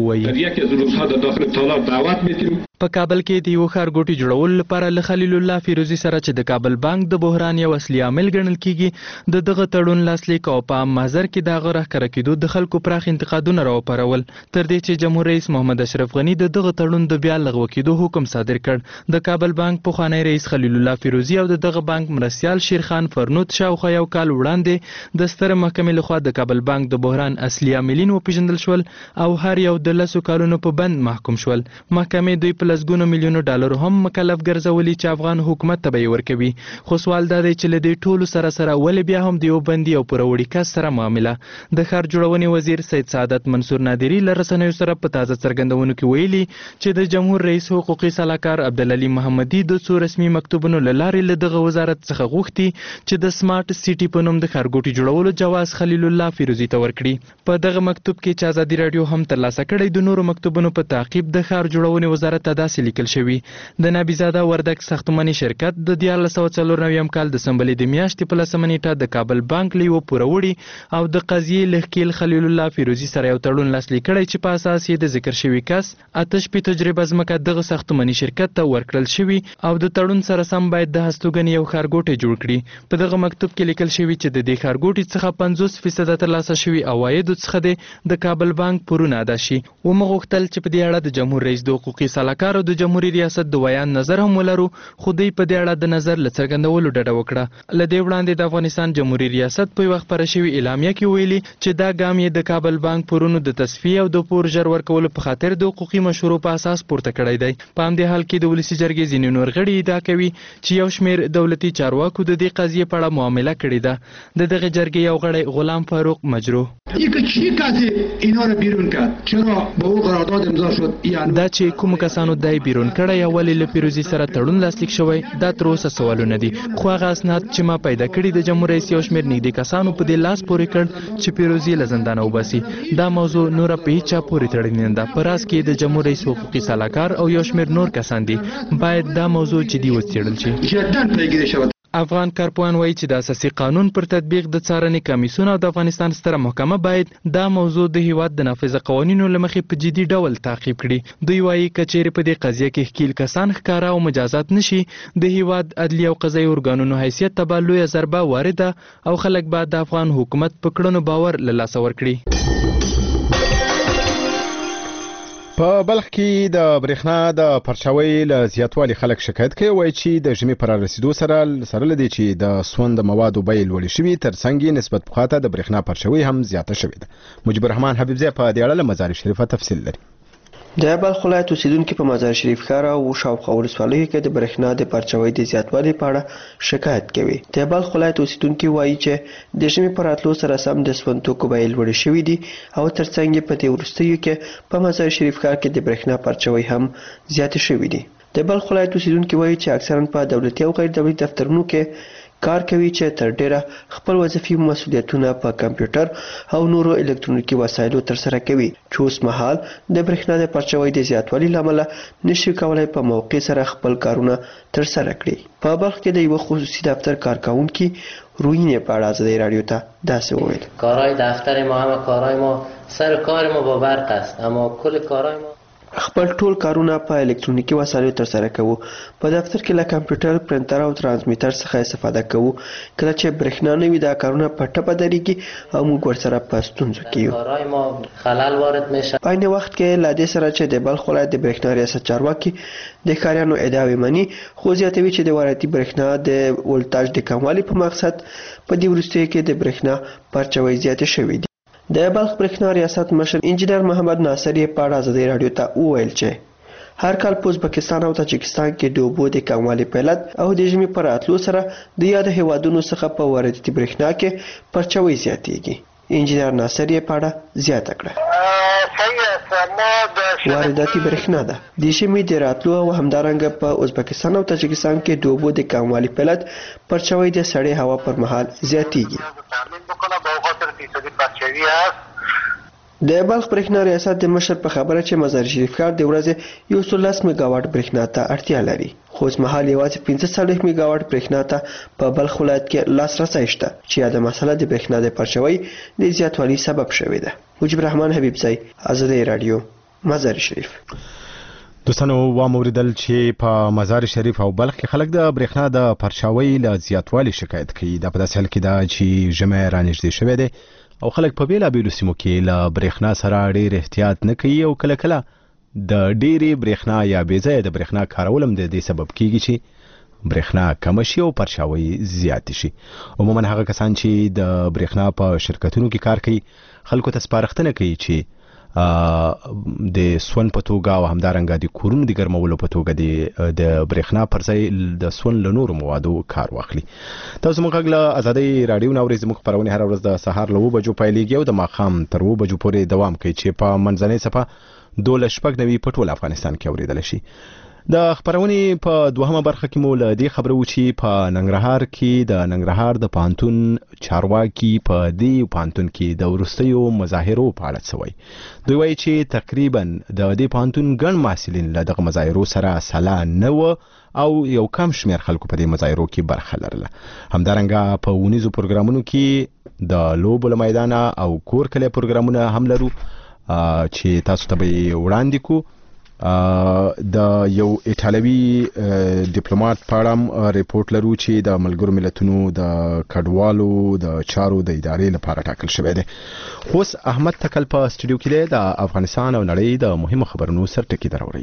ووایي. په کابل کې د یو ښارګوټي جوړولو لپاره له خلیل الله فیروزي سره چې د کابل بانک د بحران یو اصلي عامل ګڼل کیږي د دغه تړون لاسلیک او په عام محضر کې د هغه راښکاره کېدو د خلکو پراخ انتقادونه راوپارول تر دې چې جمهور رئیس محمد اشرف غني د دغه تړون د بیا لغوه کېدو حکم صادر کړ. د کابل بانک پخوانی رئیس خلیل الله فیروزي او د دغه بانک مرستیال شیرخان فرنود شاوخوا یو کال وړاندې د ستره محکمې لخوا د کابل بانک د بحران اصلي عاملین وپېژندل شول او هر یو د لسو کالونو په بند محکوم شول. محکمې دوی په لسګونو میلیونو ډالر هم مکلف ګرځولي چې افغان حکومت ته به یې ورکوي. خو سوال دا دی چې له دې ټولو سره سره ولې بیا هم د یو بندي او پوروړي کس سره معامله. د ښار جوړونې وزیر سید سعادت منصور نادري له رسنیو سره په تازه څرګندونو کې ویلي چې د جمهور رئیس حقوقي سلاکار عبدالعلي محمدي د څو رسمي مکتوبونو له لارې له دغه وزارت څخه غوښتي چې د سمارټ سیټي په نوم د ښارګوټي جوړولو جواز خلیل الله فیروزي ته ورکړي. په دغه مکتوب کې چې ازادي راډیو هم ترلاسه کړی د نورو مکتوبونو په تعقیب د ښار جوړونې وزارت ته داسې لیکل شوي. د نبیزاده وردک ساختماني شرکت د دیارلس سوه څلور نویم کال د سنبلې د میاشتې په لسمه نیټه د کابل بانک له یوه پوروړي او د قضیې له ښکیل خلیل الله فیروزي سره یو تړون لاسلیک کړی چې په اساس یې د ذکر شوي کس اته شپې تجربه ځمکه دغه ساختماني شرکت ته ورکړل شوي او د تړون سره سم باید د هستوګنې یو ښارګوټی جوړ کړي. په دغه مکتوب کې لیکل شوي چې د دې ښارګوټي څخه پنځوس فیصده ترلاسه شوي عوایدو څخه د د کابل بانک پورونه ادا شي. ومو غوښتل چې په دې اړه د جمهور رئیس د حقوقي سلاکار او د جمهوریت ریاست د بیان نظر هم ولرو خو دوی په دې اړه د نظر له څرګندولو ډډه وکړه. له دې وړاندې د افغانستان جمهوریت ریاست په یوه خپره شوې اعلامیه کې ویلي چې دا ګام یې د کابل بانک پورونو د تصفیې او د پور ژر ورکولو په خاطر د حقوقي مشورو په اساس پورته کړی دی. په همدې حال کې د ولسي جرګې ځینې نور غړي ادعا کوي چې یو شمېر دولتي چارواکو د دې قضیې په اړه معامله کړې ده. د دغه جرګې یو غړی غلام فاروق مجروح دا چې کوم کسانو دای بیرون کړی یا ولې له فیروزي سره تړون لاسلیک شوی دا تر اوسه سوالونه دي. خو هغه اسناد چې ما پیدا کړي د جمهور رئیس یو شمېر نږدې کسانو په دې لاس پورې کړ چې فیروزي له زندانه وباسي. دا موضوع نوره په هیچ چا پورې تړلې نه ده. په راز کې د جمهور رئیس حقوقي سلاکار او یو شمېر نور کسان دي. باید دا موضوع جدي وڅېړل شي. افغان کارپوهان وایي چې د اساسي قانون پر تطبیق د څارنې کمیسیون او د افغانستان ستره محکمه باید دا موضوع د هیواد د نافذه قوانینو له مخې په جدي ډول تعقیب کړي. دوی وایي که چیرې په دې قضیه کې ښکیل کسان ښکاره او مجازات نشي د هیواد عدلي او قضایي ارګانونو حیثیت ته به لویه ضربه وارده او خلک به د افغان حکومت په کړنو باور له لاسه ورکړي. په بلخ کې د برېښنا د پرچاوۍ له زیاتوالي خلک شکایت کوي وایي چې د ژمي پر رسیدو سره سره لدی چې د سوند موادو بیې لوړې شوي ترڅنګ نسبت پخواته د برېښنا پرچاوۍ هم زیاته شوې ده. مجيب الرحمن حبیبزی په دې اړه له مزار شریفه تفصیل لري. د بلخ ولایت اوسیدونکو په مزار شریف ښار او شاوخوا ولسوالیو کې د برېښنا د پرچاوۍ د زیاتوالي په اړه شکایت کوي. د بلخ ولایت اوسیدونکو وایي چې د ژمي پر راتلو سره سم د سون توکو بیې لوړې شوي دي او ترڅنګ په دې وروستیو کې په مزار شریف ښار کې د برېښنا پرچاوۍ هم زیاتې شوي دي. د بلخ ولایت اوسیدونکو وایي چې اکثرا په دولتي او غیر دولتي دفترونو کې کار کوي چې تر ډیره خپل وظیفي مسؤلیتونه په کمپیوټر او نورو الکترونیکي وسایلو ترسره کوي چې اوس مهال د برېښنا د پرچاوۍ د زیاتوالي له امله نشي کولای په موقع سره خپل کارونه ترسره کړي. په بلخ کې د یو خصوصي دفتر کارکونکي روینې په اړه ازادي راډیو ته داسې وویل: کارهای دفتر ما همه کارهای ما سر کار ما با برق است اما کل کارهای ما خپل ټول کارونه په الکترونیکي وسایلو ترسره کوو. په دفتر کې له کمپیوټر، پرنټر او ترانسمیټر څخه استفاده کوو. کله چې برېښنا نه وي دا کارونه په ټپه درېږي او موږ ورسره په ستونزو کې یو. کارهای ما خلل وارد میشه. په عین وخت کې له دې سره چې د بلخ ولایت د برېښنا ریاست چارواکي د ښاریانو ادعاوې مني خو زیاتوي چې د وارداتي برېښنا د ولټاژ د کموالي په مقصد په دې وروستیو کې د برېښنا پرچاوۍ زیاتې شوې دي. د بلخ برېښنا ریاست مشر انجینر محمد ناصر یې په اړه ازادي راډیو ته وویل چې هر کال په ازبکستان او تاجکستان کې د اوبو د کموالي په علت او د ژمي په راتلو سره د یاد هیوادونو څخه په وارداتي برېښنا کې پرچاوۍ زیاتېږي. انجینر ناصر یې په اړه زیاته کړه: وارداتي برېښنا ده د ژمي د راتلو او همدارنګه په ازبکستان او تاجکستان کې د اوبو د کموالي په علت پرچاوي د سړې هوا پر مهال زیاتیږي. د بلخ برېښنا ریاست د مشر په خبره چې مزار شریف ښار د ورځې یو سل لس میګاواټ برېښنا ته اړتیا لري، خو اوس مهال یوازې پنځه څلوېښت میګاواټ برېښنا ته په بلخ ولایت کې لاسرسی شته چې یاده مسله د برېښنا د پرچاوي د زیاتوالي سبب شوې ده. مجيب الرحمن حبیبزی، آزادی رادیو، مزار شریف. دوستانو واموریدل چې په مزار شریف او بلخ کې خلک د برېښنا د پرچاوي له زیاتوالي شکایت کوي. دا په داسې حال کې ده چې ژمی رانږدې شوی دی او خلک په بیلابیلو سیمو کې له برېښنا سره ډېر احتیاط نه کوي او کله کله د ډېرې برېښنا یا بې ځایه د برېښنا کارول هم د دې سبب کیږي چې برېښنا کم شي او پرچاوي زیات شي. عموما هغه کسان چې د برېښنا په شرکتونو کې کار کوي خلکو ته سپارښتنه کوي چې د سون په توګه او همدارنګه د کورونو د ګرمولو په توګه د برېښنا پر ځای د سون له نورو موادو کار واخلي. تاسو موږ له آزادۍ رادیو نه اورئ. زموږ خپرونې هره ورځ د سهار له اوه بجو پیلېږي او د ماښام تر اوه بجو پورې دوام کوي چې په منځنۍ څپه دولس شپږ نوي په ټول افغانستان کې اورېدلی شي. د خپرونې په دوهمه برخه کې مو له دې خبره و چې په ننګرهار کې د ننګرهار د پوهنتون چارواکي په دې پوهنتون کې د وروستیو مظاهرو په اړه څه وایي. دوی وایي چې تقریبا د دې پوهنتون ګڼ محصلین له دغه مظاهرو سره سلا نه و او یو کم شمېر خلکو په دې مظاهرو کې برخه لرله. همدارنګه په ونیزو پروګرامونو کې د لوبو له میدانه او کور کلی پروګرامونه هم لرو چې تاسو ته به یې وړاندې کو. د یو ایټالوي ډیپلوماټ په اړه ریپورت لرو چې د ملګرو ملتونو د کډوالو د چارو د ادارې لپاره ټاکل شوی دی. اوس احمد تکل په سټوډیو کې دی د افغانستان او نړۍ د مهمو خبرونو سرټکی دراوړي.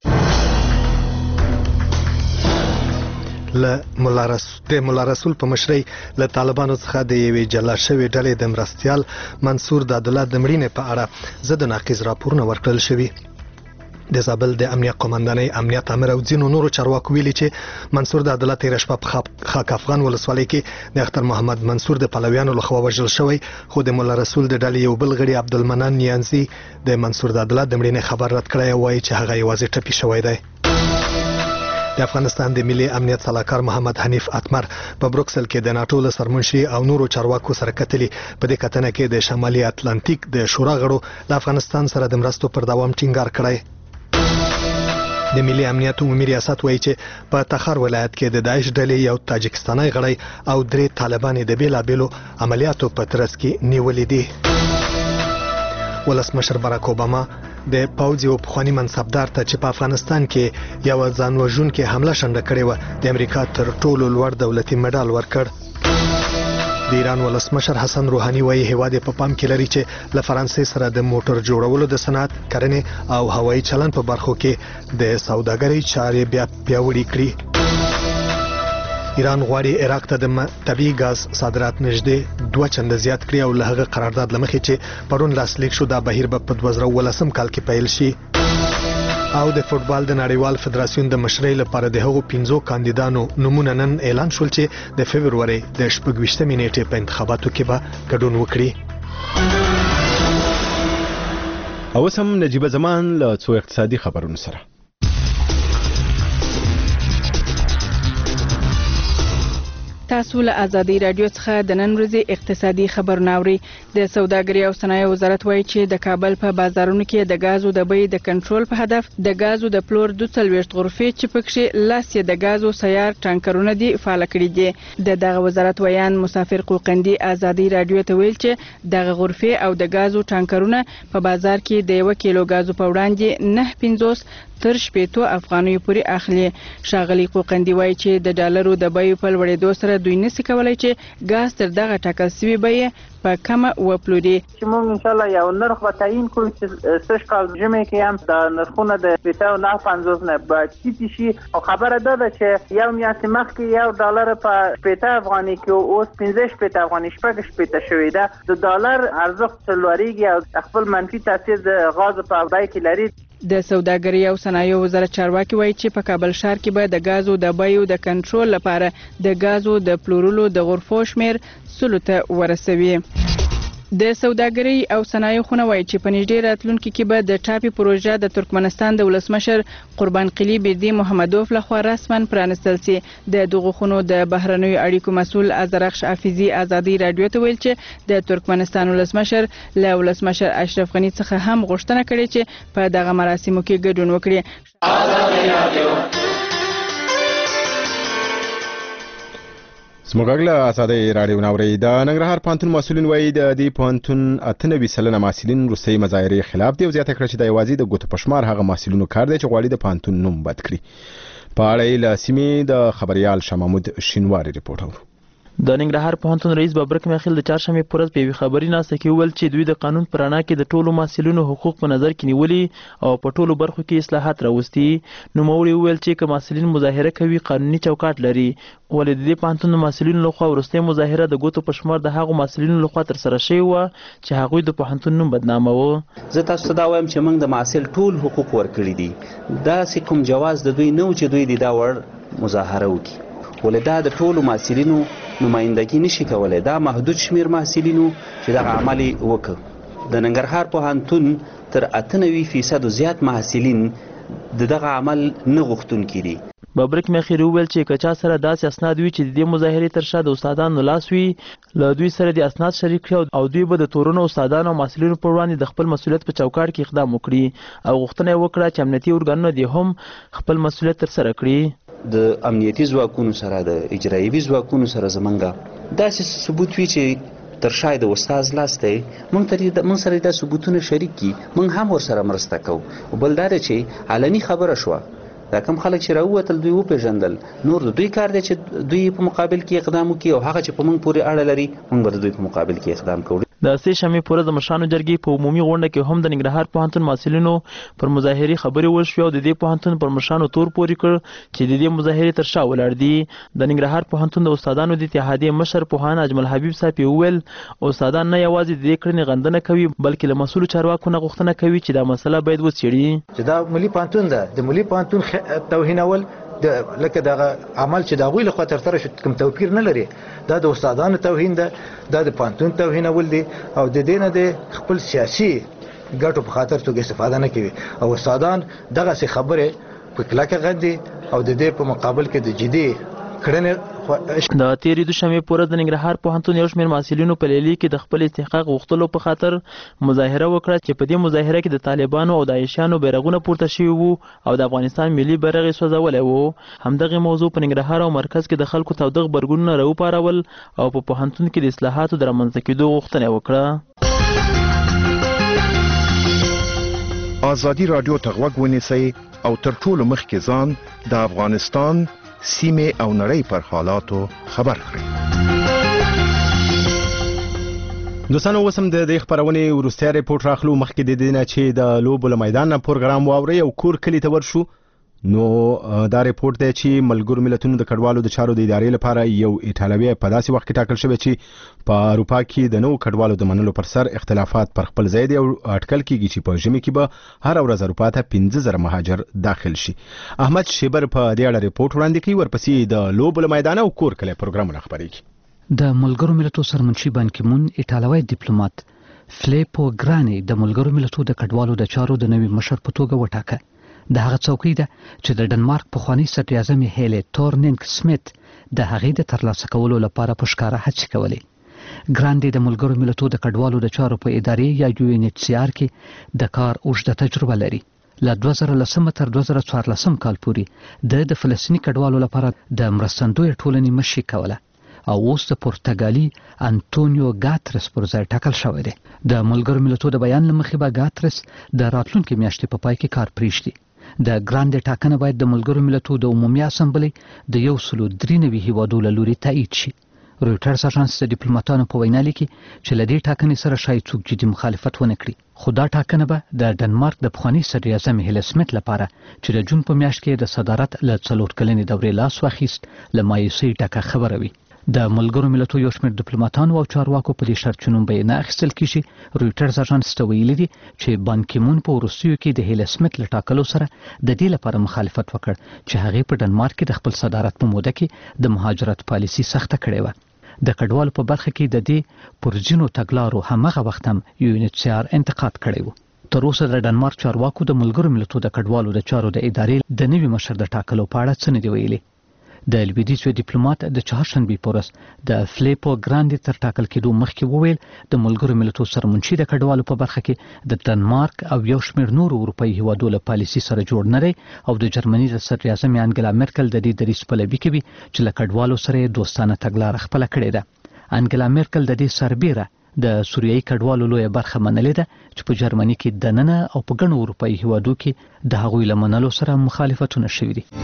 له مولا رسول د مولا رسول په مشرۍ له طالبانو څخه د یوې جلا شوې ډلې د مرستیال منصور د عبدالله د مړینې په اړه ضد ناقض راپورونه ورکړل شوي. د زابل د امنیت قومندانۍ امنیت امر او ځینو نورو چارواکو ویلي چې منصور د عبدالله تیره شپه په خاک افغان ولسوالۍ کې د اختر محمد منصور د پلویانو لخوا وژل شوی، خو د مولا رسول د ډلې یو بل غړي عبدالمنان نیانزي د منصور د عبدالله د مړینې خبر رد کړی او وایي چې هغه یوازې ټپي شوی دی. د افغانستان د ملي امنیت صلاحکار محمد حنیف اتمر په بروکسل کې د ناتو له سرمنشي او نورو چارواکو سره کتلي. په دې کتنه کې د شمالي اتلانتیک د شورا غړو له افغانستان سره د مرستو پر دوام ټینګار کړی. د ملي امنیت عمومي ریاست وایي چې په تخار ولایت کې د داعش ډلې یو تاجکستاني غړی او درې طالبان د بیلابیلو عملیاتو په ترڅ کې نیولې دي. ولسمشر باراک اوباما د پوځ یو پخوانی منصبدار ته چې په افغانستان کې یو ځانوژونکې حمله شنډه کړې وه د امریکا تر ټولو لوړ دولتي مډال ورکړ. د ایران ولسمشر حسن روحاني وایي هیواد په پام کې لري چې له فرانسې سره د موټر جوړولو د صنعت، کرنې او هوایي چلن په برخو کې د سوداګرۍ چارې بیا پیاوړې کړي. ایران غواړي عراق ته د طبیعي ګاز صادرات نږدې دوه چنده زیات کړي او له هغه قرارداد له مخې چې پرون لاسلیک شو دا بهیر به په دوه زره اوولسم کال کې پیل شي. او د فوټبال د نړیوال فدراسیون د مشرۍ لپاره د هغو پنځو کاندیدانو نومونه نن اعلان شول چې د فبرورۍ د شپږویشتمې نیټې په انتخاباتو کې به ګډون وکړي. اوس هم نجیبه زمان له څو اقتصادي خبرونو سره. تاسو له آزادۍ رادیو څخه د نن ورځې اقتصادي خبرونه اورئ. د سوداګرۍ او صنایعو وزارت وایي چې د کابل په بازارونو کې د غازو د بیې د کنټرول په هدف د غازو د پلور دوه څلوېښت غرفې چې پکې لاس یې د غازو سیار ټانکرونه دي فعال کړي دي. د دغه وزارت ویان مسافر قوقندي آزادۍ رادیو ته ویل چې دغه غرفې او د غازو ټانکرونه په بازار کې د یو کیلو غازو په وړاندې نه پنځوس تر شپېتو افغانیو پورې اخلي. ښاغلي قوقندي وایي چې د ډالرو د بیو په لوړېدو سره دوی نشي کولای چې غاز تر دغه ټاکل شوي بیې په کمه وپلوري. چې موږ ان شاء الله یو نرخ به تعیین کړو چې سږ کال ژمي کې هم د نرخونه د شپېته او نهه پنځوس نه به ټیټ شي. او خبره دا ده چې یو میاشتې مخکې یو ډالر په شپېته افغانۍ کې اوس پنځه شپېته افغانۍ شپږ شپېته شوی ده. د ډالر ارزښت لوړېږي او خپل منفي تاثیر د غازو په بیه کې لري. د سوداګرۍ او صنایعو وزارت چارواکي وایي چې په کابل ښار کې به د غازو د بیو د کنټرول لپاره د غازو د پلورلو د غرفو شمیر سلو ته ورسوي. د سوداګرۍ او صنایعو خونه وایي چې په نږدې راتلونکي کې به د ټاپي پروژه د ترکمنستان د ولسمشر قربان قلی بیردي محمدوف لخوا رسما پرانستل سي. د دغو خونو د بهرنیو اړیکو مسؤل ازرخش حافظي ازادي رادیو ته ویل چې د ترکمنستان ولسمشر له ولسمشر اشرف غني څخه هم غوښتنه کړې چې په دغه مراسمو کې ګډون وکړي. سمګړله اساده رادیو ناوړي د ننګرهار پانتون مسولین وایي د دې پانتون اتنوي سلنه محصلین روسي مظاهره خلاف دی او زیاته کړ چې د یوازې د ګوتو پشمار هغه محصلینو کار دی چې غواړي د پانتون نوم بد کړي. په اړه له سیمې د خبريال شاه محمود شینواری رپورټ اورو. د ننګرهار پوهنتون رئیس بابرک میخیل د چهارشنبې په ورځ په یوې خبري ناسته کې وویل چې دوی د قانون پر رڼا کې د ټولو محصلینو حقوق په نظر کې نیولي او په ټولو برخو کې اصلاحات راوستي. نوموړي وویل چې که محصلین مظاهره کوي قانوني چوکاټ لري، ولې د دې پوهنتون د محصلینو لخوا وروستۍ مظاهره د ګوتو په شمار د هغو محصلینو لخوا ترسره شوې وه چې هغوی د پوهنتون نوم بدناموه. زه تاسو ته دا وایم چې موږ د محصل ټول حقوق ورکړي دي. داسې کوم جواز د دوی نه و چې دوی د دا وړ مظاهره وکړي، ولې دا د ټولو محصلینو نمایندګي نشي کولای. دا محدود شمیر محصلینو چې دغه عمل وکړ. د ننګرهار پوهنتون تر اتنوي فیصد زیات محصلین د دغه عمل نه غوښتونکي دي. بابرک میخیل وویل چې که چا سره داسې اسناد وي چې د دې مظاهرې تر شا د استادانو لاس وي، له دوی سره د اسناد شریک کړي او دوی به د تورونو استادانو او محصلینو پر وړاندې د خپل مسؤلیت په چوکاټ کې اقدام وکړي او غوښتنه یې وکړه چې امنیتي ارګانونه دې هم خپل مسؤلیت ترسره کړي. د امنیتي ځواکونو سره د اجرایوي ځواکونو سره زمونږ داسې ثبوت وي چې تر شا د استاد لاس دی، موږ سره دا ثبوتونه شریک کړي، موږ هم ورسره مرسته کوو. بل دا چې علني خبره شوه، دا کوم خلک چې راووتل دوی وپېژندل، نور د دوی کار دی چې دوی په مقابل کې اقدام وکړي او هغه چې په موږ پورې اړه لري موږ به د دوی په مقابل کې اقدام کوو. د سې شنبې په ورځ د مشرانو جرګې په عمومي غونډه کې هم د ننګرهار پوهنتون محصلینو پر مظاهرې خبرې وشوې او د دې پوهنتون پر مشرانو تور پورې کړ چې د دې مظاهرې تر شا ولاړ دي. د ننګرهار پوهنتون د استادانو د اتحادیې مشر پوهان اجمل حبیب صاحب وویل استادان نه یوازې د دې کړنې غندنه کوي بلکې له مسؤلو چارواکو نه غوښتنه کوي چې دا مسله باید وڅېړي. چې دا ملي پوهنتون ده، د ملي پوهنتون توهینول لکه دغه عمل چې د هغوی لخوا ترسره شو کوم توپیر نه لري. دا د استادانو توهین ده، دا د پوهنتون توهینول دي او د دې نه د خپل سیاسي ګټو په خاطر توګه استفاده نه کوي او استادان دغسې خبرې په کلکه غندي او د دې په مقابل کې د جدي کړنې. د تیرې دوشنبې په ورځ د ننګرهار پوهنتون یو شمېر محصلینو په لیلي کې د خپل استحقاق غوښتلو په خاطر مظاهره وکړه چې په دې مظاهره کې د طالبانو او داعشیانو بیرغونه پورته شوي وو او د افغانستان ملي بیرغ یې سوځولی و. همدغې موضوع په ننګرهار او مرکز کې د خلکو تاوده غبرګونونه راوپارول او په پوهنتون کې د اصلاحاتو د رامنځته کېدو غوښتنه یې وکړه. ازادي راډیو ته غوږ ونیسئ او تر ټولو مخکې ځان د افغانستان سیمه او نړۍ پر حالاتو خبر کړئ. دوستانو وسم د دې خبرونې ورسته ریپورت راخلو مخکې د دې نه چې د لوبو میدان پروګرام واوري او کور کلی ته ورشو. نو دا ریپورت دی چې ملګرو ملتونو د کډوالو د چارو د ادارې لپاره یو ایټالوي په داسې وخت کې ټاکل شوی چې په اروپا کې د نو کډوالو د منلو پر سر اختلافات پر خپل ځای دي او اټکل کیږي چې په ژمي کې به هر ورځ اروپا ته پنځه زره مهاجر داخل شي. احمد شیبر په دې اړه ریپورت وړاندې کوي، ورپسې د لوبو میدان او کور کلی پروګرامونه خبرې کوي. د ملګرو ملتونو سرمنشي بان کی مون ایټالوي ډیپلوماټ فلیپو ګرانی د ملګرو ملتونو د کډوالو د چارو د نوي مشر په توګه وټاکه. د هغه څوکۍ ده چې د ډنمارک پخوانی صدر اعظم هیلې تورنینګ سمیت د هغې د ترلاسه کولو لپاره په ښکاره هڅې کولې. ګراندي د ملګرو ملتونو د کډوالو د چارو په ادارې یا یو ان ایچ سی آر کې د کار اوږده تجربه لري. له دوه زره لسم تر دوه زره څوارلسم کال پورې د د فلسطیني کډوالو لپاره د مرستندوی ټولنې مشري کوله او اوس د پرتګالي انټونیو ګاترس پر ځای ټاکل شوی دی. د ملګرو ملتونو د بیان له مخې به ګاترس د راتلونکي میاشتې په پای کې کار پرېږدي. د ګراندي ټاکنه باید د ملګرو ملتونو د عمومي اسامبلې د یو سلو درې نوي هیوادو له لوري تایید شي. رویټرز اژانس د ډیپلوماټانو په وینا لیکي چې له دې ټاکنې سره شاید څوک جدي مخالفت ونه کړي، خو دا ټاکنه به د ډنمارک د پخواني صدر اعظم هیله سمیت لپاره چې د جون په میاشت کې د صدارت له څلور کلنې دورې لاس واخیست له مایوسۍ ډکه خبره وي. د ملګرو ملتونو یو شمېر ډیپلوماټانو او چارواکو په دې شرط چې نوم به یې نه اخیستل کېږي. رویټرز اژانس ته ویلي دي چې بان کی مون په وروستیو کې د هیله سمیت له ټاکلو سره د دې لپاره مخالفت وکړ چې هغې په ډنمارک کې د خپل صدارت په موده کې د مهاجرت پالیسي سخته کړې وه. د کډوالو په برخه کې د دې پر ځینو تګلارو همغه وخت هم یو ان ایچ سی آر انتقاد کړی و. تر اوسه د ډنمارک چارواکو د ملګرو ملتونو د کډوالو د چارو د ادارې د نوي مشر د ټاکلو په اړه څه نه دی ویلي. د لویدیځ ډیپلوماټ د چهارشنبې په ورځ د فلیپو ګراندي تر ټاکل کېدو مخکې وویل د ملګرو ملتونو سرمنشي د کډوالو په برخه کې د ډنمارک او یو شمېر نورو اروپایي هیوادو له پالیسي سره جوړ نه دی او د جرمني د صدر اعظم انګلا مرکل د دې دریځ پلوي کوي چې له کډوالو سره یې دوستانه تګلاره خپله کړې ده. انګلا مرکل د دې سربیره د سوریایي کډوالو لویه برخه منلې ده چې په جرمني کې دننه او په ګڼو اروپایي هیوادو کې د هغوی له منلو سره مخالفتونه شوي دي.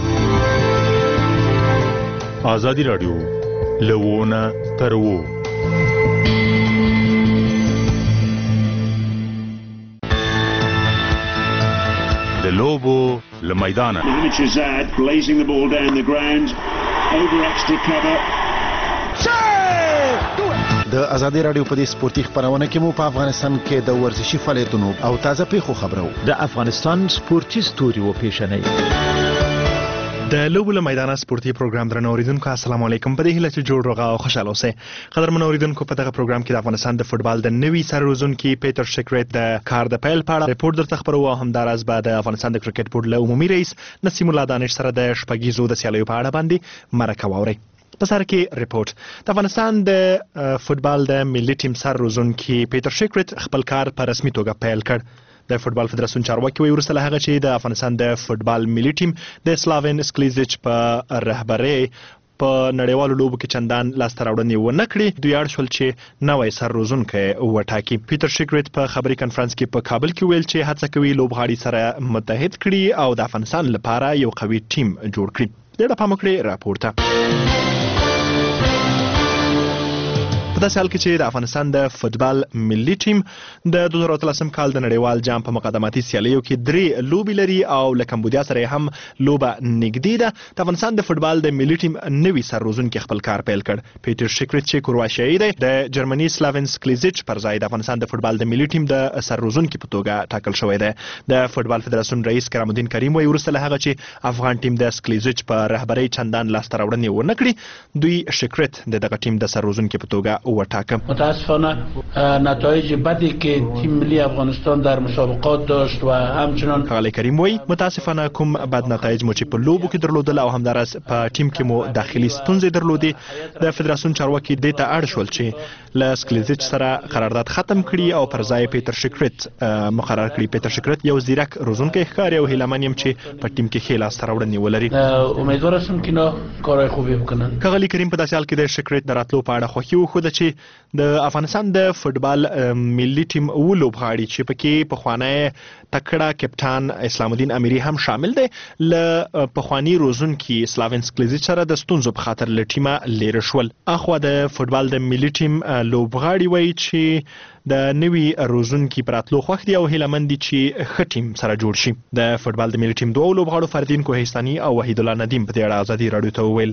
آزادی رادیو لوونه ترو د لوبو لمیدانه Zad blazing the ball down the ground over extra cover. د ازادي رادیو په دې سپورتي خبرونه کې مو په افغانستان کې د ورزشي فعالیتونو او تازه پیښو خبرو. د افغانستان سپورتي ستوري و پیښنې د لوبو له میدانه سپورتي پروګرام درنو اوریدونکو السلام علیکم. په دې هیله چې جوړ روغه او خوشاله اوسئ. قدرمن اوریدونکو په دغه پروګرام کې د افغانستان د فوتبال د نوي سرروزونکي پیټر شیکریت د کار د پیل په اړه ریپورت درته خبرو او همداراز به د افغانستان د کرکټ بورډ له عمومي رئیس نسیم الله دانش سره د شپږیزو د سیالیو په اړه باندې مرکه واورئ. په سر کې ریپورت د افغانستان د فوتبال د ملي ټیم سرروزونکي پیټر شیکریت خپل کار په رسمي توګه پیل کړ. د فوتبال فدراسیون چارواکي وایي وروسته له هغه چې د افغانستان د فوتبال ملي ټیم د سلاوین سکلیزچ په رهبرۍ په نړیوالو لوبو کې چندان لاسته راوړنې ونه کړې، دوی اړ شول چې نوی سرروزونکی وټاکي. پیټر شیکریت په خبري کنفرانس کې په کابل کې ویل چې هڅه کوي لوبغاړي سره متحد کړي او د افغانستان لپاره یو قوي ټیم جوړ کړي. ډېر پام وکړئ راپور ته. په داسې حال کې چې د افغانستان د فوتبال ملي ټیم د دوه زره اتلسم کال د نړیوال جام په مقدماتي سیالیو کې درې لوبې لري او له کمبودیا سره هم لوبه نږدې ده. د افغانستان د فوتبال د ملي ټیم نوي سرروزونکي خپل کار پیل کړ. پیټر شیکریت چې کرواشیایي دی د جرمني سلاوین سکلیزچ پر ځای د افغانستان د فوتبال د ملي ټیم د سرروزونکي په توګه ټاکل شوی دی. د فوتبال فدراسیون رئیس کرام الدین کریم وایي وروسته له هغه چې افغان ټیم د سکلیزچ په رهبرۍ چندان لاسته راوړنې ونه کړي، دوی شیکریت د دغه ټیم د سرروزونکي په توګه وټاکه. متاسفانه نتایج بدی که تیم ملی افغانستان در مسابقات داشت و همچنان آقای کریم وایي متاسفانه کوم بد نتایج مو چې په لوبو کې درلودل او همدارس په ټیم کې مو داخلي ستونزې درلودې، د فدراسیون چارواکي دې ته اړ شول چې له سکلیزچ سره قرارداد ختم کړي او پر ځای پیټر شیکریت مقرر کړي. پیټر شیکریت یو زیرک روزونکی ښکاري او هیلهمن یم چې په ټیم کې ښې لاسته راوړنې ولري. امیدوار هستم که اینا کارهای خوبی بکنن. ښاغلي کریم په داسې حال کې د شیکریت د راتلو په اړه خوښي وښوده چې د افغانستان د فوتبال ملي ټیم اوه لوبغاړي چې پکې پخوانی تکړه کپټان اسلام الدین امیري هم شامل دی له پخوانی روزونکي سلاوین سکلیزچ سره د ستونزو په خاطر له ټیمه لیرې شول. اخوا د فوتبال د ملي ټیم لوبغاړي وایي چې د نوي روزونکي پر راتلو خوښ دي او هیلهمن دي چې ښه ټیم سره جوړ شي. د فوتبال د ملي ټیم دوه لوبغاړو فردین کوهستاني او وحید الله ندیم په دې اړه ازادي راډیو ته وویل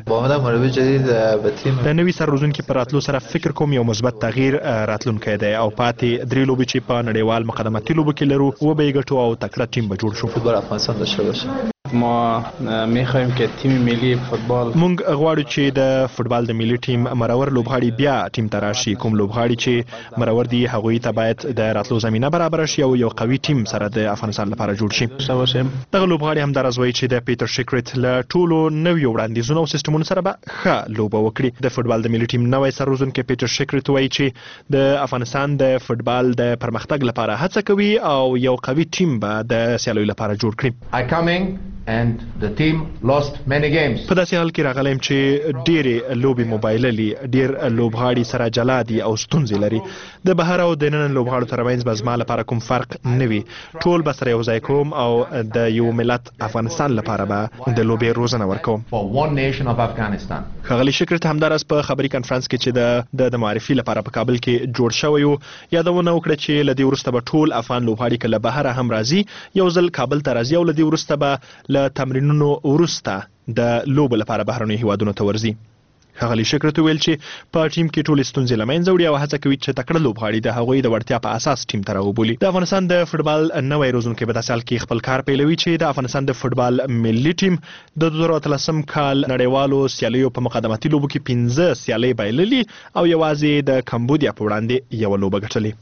د نوي سرروزونکي پر راتلو سره فکر کوم یو مثبت تغییر راتلونکی دی او پاتې درې لوبې چې په نړیوال مقدماتي لوبو کې لرو و به یې ګټو او تکړه ټیم به جوړ شو. فوتبال افغانستان داشته باشه. ما میخوایم که تیم ملی فوتبال مونږ غواړو چې د فوتبال د ملي ټیم مرور لوبغاړي بیا ټیم ته راشي. کوم لوبغاړي چې مرور دي هغوی ته باید د راتلو زمینه برابر شي او یو قوي ټیم سره د افغانستان لپاره جوړ شي. دغه لوبغاړي همداراز وایي چې د پیټر شیکریت له ټولو نویو وړاندیزونو او سیستمونو سره به ښه لوبه وکړي. د فوتبال د ملي ټیم نوی سرروزونکی پیټر شیکریت وایي چې د افغانستان د فوتبال د پرمختګ لپاره هڅه کوي او یو قوي ټیم به د سیالیو لپاره جوړ کړي. and the team lost many games. په داسې حال کې راغلم چې ډېرې لوبې موبایللي ډېر لوبغاړي سره جلا دي او ستونزې لري. د بهر او د نن لوبغاړو ترمنځ به زما لپاره کوم فرق نه وي، ټول به سره یو ځای کوم او د یو ملت افغانستان لپاره به د لوبې روزنه ورکوم. For one nation of Afghanistan. ښاغلي شیکریت همداراز په خبري کنفرانس کې چې د د معرفي لپاره په کابل کې جوړ شوی و یادونه وکړه چې له دې وروسته به ټول افغان لوبغاړي کله بهر هم راځي، یو ځل کابل ته راځي او له دې وروسته به له تمرینونو وروسته د لوبو لپاره بهرنیو هیوادونو ته ورځي. ښاغلي شکرت ویل چې په ټیم کې ټول ستونزې له منځه وړي او هڅه کوي چې تکړه لوبغاړي د هغوی د وړتیا په اساس ټیم ته راوبولي. د افغانستان د فوټبال نوی روزونکی په داسې حال کې خپل کار پیلوي چې د افغانستان د فوټبال ملي ټیم د دوه زره اتلسم کال نړیوالو سیالیو په مقدماتي لوبو کې پنځه سیالۍ بایللي او یوازې د کمبودیا په وړاندې یوه لوبه ګټلې.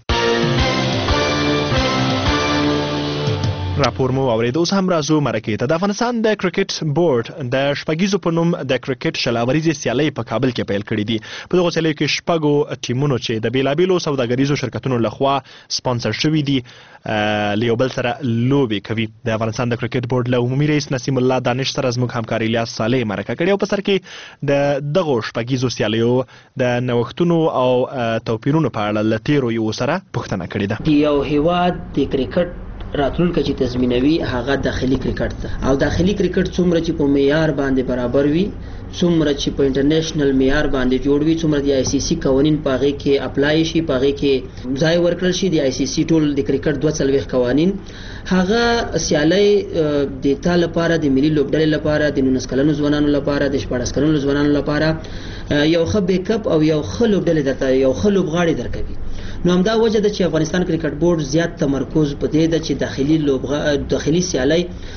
راپور مو اورید. اوس هم راځو مرکې ته. د افغانستان د کرکټ بورډ د شپږیزو په نوم د کرکټ شلاوریزې سیالۍ په کابل کې پیل کړې دي. په دغو سیالیو کې شپږو ټیمونو چې د بیلابیلو سوداګریزو شرکتونو لخوا سپانسر شوي دي له یو بل سره لوبې کوي. د افغانستان د کرکټ بورډ له عمومي رئیس نسیم الله دانش سره زموږ همکار الیاس صالح مرکه کړې او په سر کې د دغو شپږیزو سیالیو د نوښتونو او توپیرونو په اړه له تیرو یو سره پوښتنه کړې ده. یو هیواد د کرکټ راتلونکي چې تضمینوي هغه داخلي کرکټ ده او داخلي کرکټ څومره چې په معیار باندې برابر وي، څومره چې په انټرنیشنل معیار باندې جوړ وي، څومره د آی سی سی قوانین په هغه کې اپلای شي، په هغه کې ځای ورکړل شي. د آی سی سی ټول د کرکټ دوه څلوېښت قوانین هغه سیالۍ د تا لپاره د ملي لوبډلې لپاره د نولس کلنو ځوانانو لپاره د شپاړس کلنو ځوانانو لپاره یو ښه بیک اپ او یو ښه لوبډلې درته یو ښه لوبغاړي درکوي. نو همدا وجه ده چې افغانستان کرکټ بورډ زیات تمرکز په دې ده چې داخلي لوبغا داخلي سیالۍ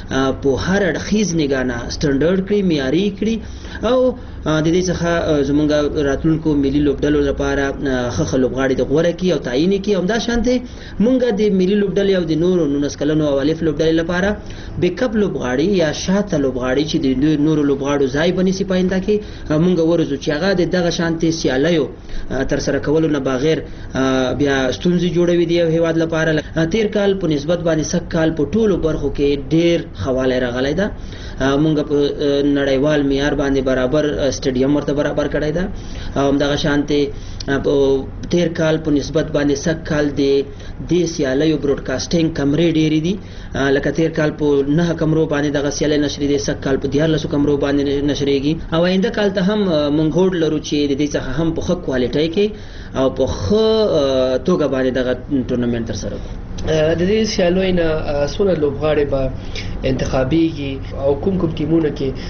په هر اړخیز نگانه سټنډرډ کړي، معیاري کړي او د دې څخه زمونږ راتلونکو ملي لوبډلو لپاره ښه ښه لوبغاړي د غوره کړي او تعیین کړي. همدا شانتې مونږ د ملي لوبډلې او د نورو نولس کلنو او الف لوبډلې لپاره بیک اپ لوبغاړي یا شاته لوبغاړي چې د نورو لوبغاړو ځای بنسي پاینده کې مونږ ورزو چې هغه د دغه شانتې سیالیو تر سره کولو نه بغیر بیا ستونزې جوړوي دی یو هیواد لپاره. تیر کال په نسبت باندې سږ کال په ټولو برخو کې ډیر خواله راغلی ده. مونږ په نړیوال معیار باندې برابر سټیډیم ورته برابر کړی ده او همدغه شانتې په تیر کال په نسبت باندې سږ کال د دې سیالیو براډکاسټینګ کمرې ډېرې دي. لکه تیر کال په نه کمرو باندې دغه سیالۍ نشرې دي، سږ کال په دیارلسو کمرو باندې نشرېږي او آینده کال ته هم مونږ هوډ لرو چې د دې څخه هم په ښه کوالټۍ کې او په ښه توګه باندې دغه ټورنمنټ ترسره کړو. د دې سیالیو نه څونه لوبغاړي به انتخابیږي او کوم کوم ټیمونه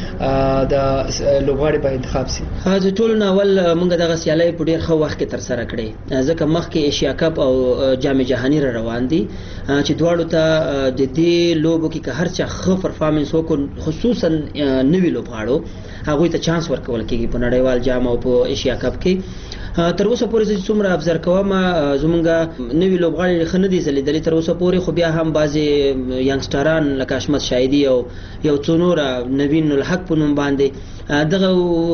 کې د لوبغاړي به انتخاب سي؟ د ټولو نه اول موږ دغه سیالۍ په ډېر ښه وخت کې ترسره کړې ځکه مخکې ایشیا کپ او جام جهاني را روان دي چې دواړو ته د دې لوبو کې که هر چا ښه پرفارمنس وکړو، خصوصا نوي لوبغاړو هغوی ته چانس ورکول کېږي په نړیوال جام او په ایشیا کپ کې. تر اوسه پورې چې څومره ابزر کوم زمونږ نوي لوبغاړي ښه نه دي ځلېدلي تر اوسه پورې، خو بیا هم بعضې ینګسټران لکه اشمت شاهدي او یو څو نوره نوین الحق په نوم باندې دغه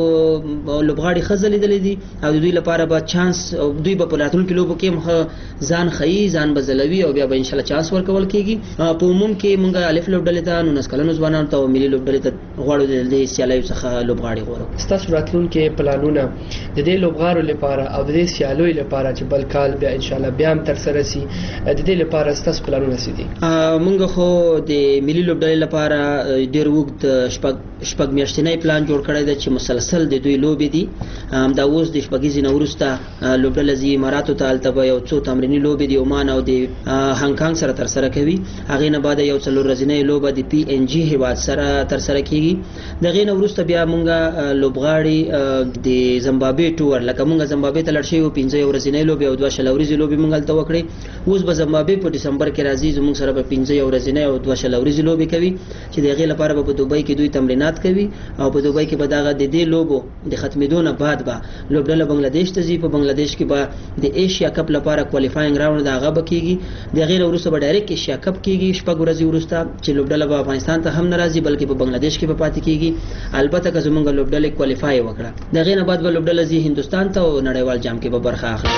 لوبغاړي ښه ځلېدلي دي او د دوی لپاره به چانس دوی به په راتلونکو لوبو کې هم ځان ښیي، ځان به ځلوي او بیا به انشاءالله چانس ورکول کېږي. په عموم کې مونږ الف لوبډلې ته نولس کلنو ځوانانو ته او ملي لوبډلې ته غواړو د دې سیالیو څخه لوبغاړي غوره. ستاسو راتلونکي پلانونه د دې لوبغاړو لپاره او د دې سیالیو لپاره چې بل کال بیا انشاءالله بیا هم ترسره سي، د دې لپاره ستاسو پلانونه څه دي؟ مونږ خو د ملي لوبډلې لپاره ډېر اوږد شپږ شپږ میاشتنی پلان جوړ کړی دی چې مسلسل د دوی لوبې دي. همدا اوس د شپږیزې نه وروسته لوبډله ځي اماراتو ته، هلته به یو څو تمریني لوبې د عمان او د هانګ کانګ سره ترسره کوي. هغې نه بعد یو څلور ورځنۍ لوبه د پی ان جي هیواد سره ترسره کېږي. د هغې نه وروسته بیا مونږ لوبغاړي د زمبابوې ټور لکه مونږ زمبابوې ته لړ شوي وو، پنځه ورځنۍ لوبې او دوه شل ورځې لوبې مونږ هلته وکړې. اوس به زمبابوې په ډسمبر کې راځي، زمونږ سره به پنځه ورځنۍ او دوه شل ورځې لوبې کوي چې د هغې لپاره به په دوبۍ کې دوی تمرینات کوي او په دوبۍ کې به دغه د دې لوبو د ختمېدو نه بعد به لوبډله بنګلاديش ته ځي. په بنګلاديش کې به د ایشیا کپ لپاره کوالیفاینګ راوند هغه به کېږي. د هغې نه وروسته به ډایرکټ ایشیا کپ کېږي شپږ ورځې وروسته چې لوبډله به افغانستان ته هم نه راځي بلکې په بنګلاديش کې به پاتې کېږي. البته که زمونږ لوبډلې کوالیفای وکړه د هغې نه بعد به لوبډله ځي هندوستان ته او نړیوال جام کې به برخه اخلي.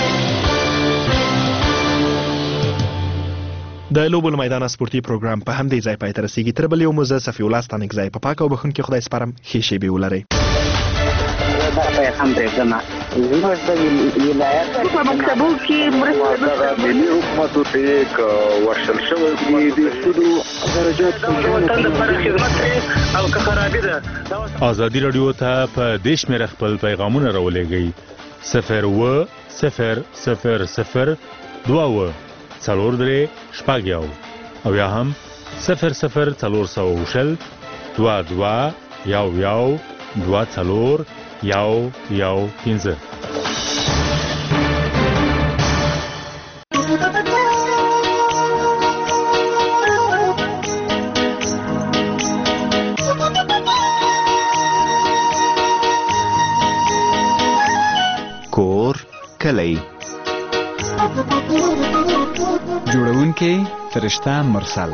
د لوبو له میدانه سپورتي پروګرام په همدې ځای پای ته رسیږي. تر بل یو مو زه صفي الله ستانکزی په پاک او بخښونکي خدای سپارم. ښې شېبې ولرئ. هم برېښنا زموږ د ولایت په مکتبو کې مرسته ملي حکومتو ته یک ورشل شوی دی د سودو درجات وطن لپاره خدمت او که خرابي ده. ازادي رادیو ته په دې شمېره خپل پیغامونه راولېږئ صفر اووه صفر صفر صفر دوه اووه څلور درې شپږ یو او یا هم صفر صفر څلور سوه شل دوه دوه یو یو دوه څلور یو یو پنځه. کور کلی جوړونکي فرشته مرسل.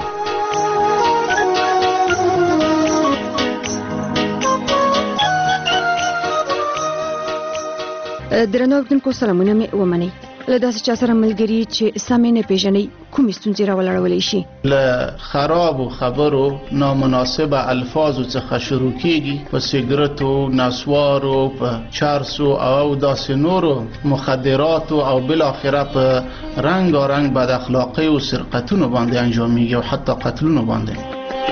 درنو اوریدونکو سلامونه مې ومنئ. له داسې چا سره ملګري چې سمې نه پیژنئ کومې ستونزې راولاړولی شي؟ له خرابو خبرو نامناسبه الفاظو څخه شروع کیږي، په سیګرټو، نسوارو، په چرسو او داسې نورو مخدراتو او بالاخره په رنګارنګ بد اخلاقۍ او سرقتونو باندې انجامېږي او حتی قتلونو باندې.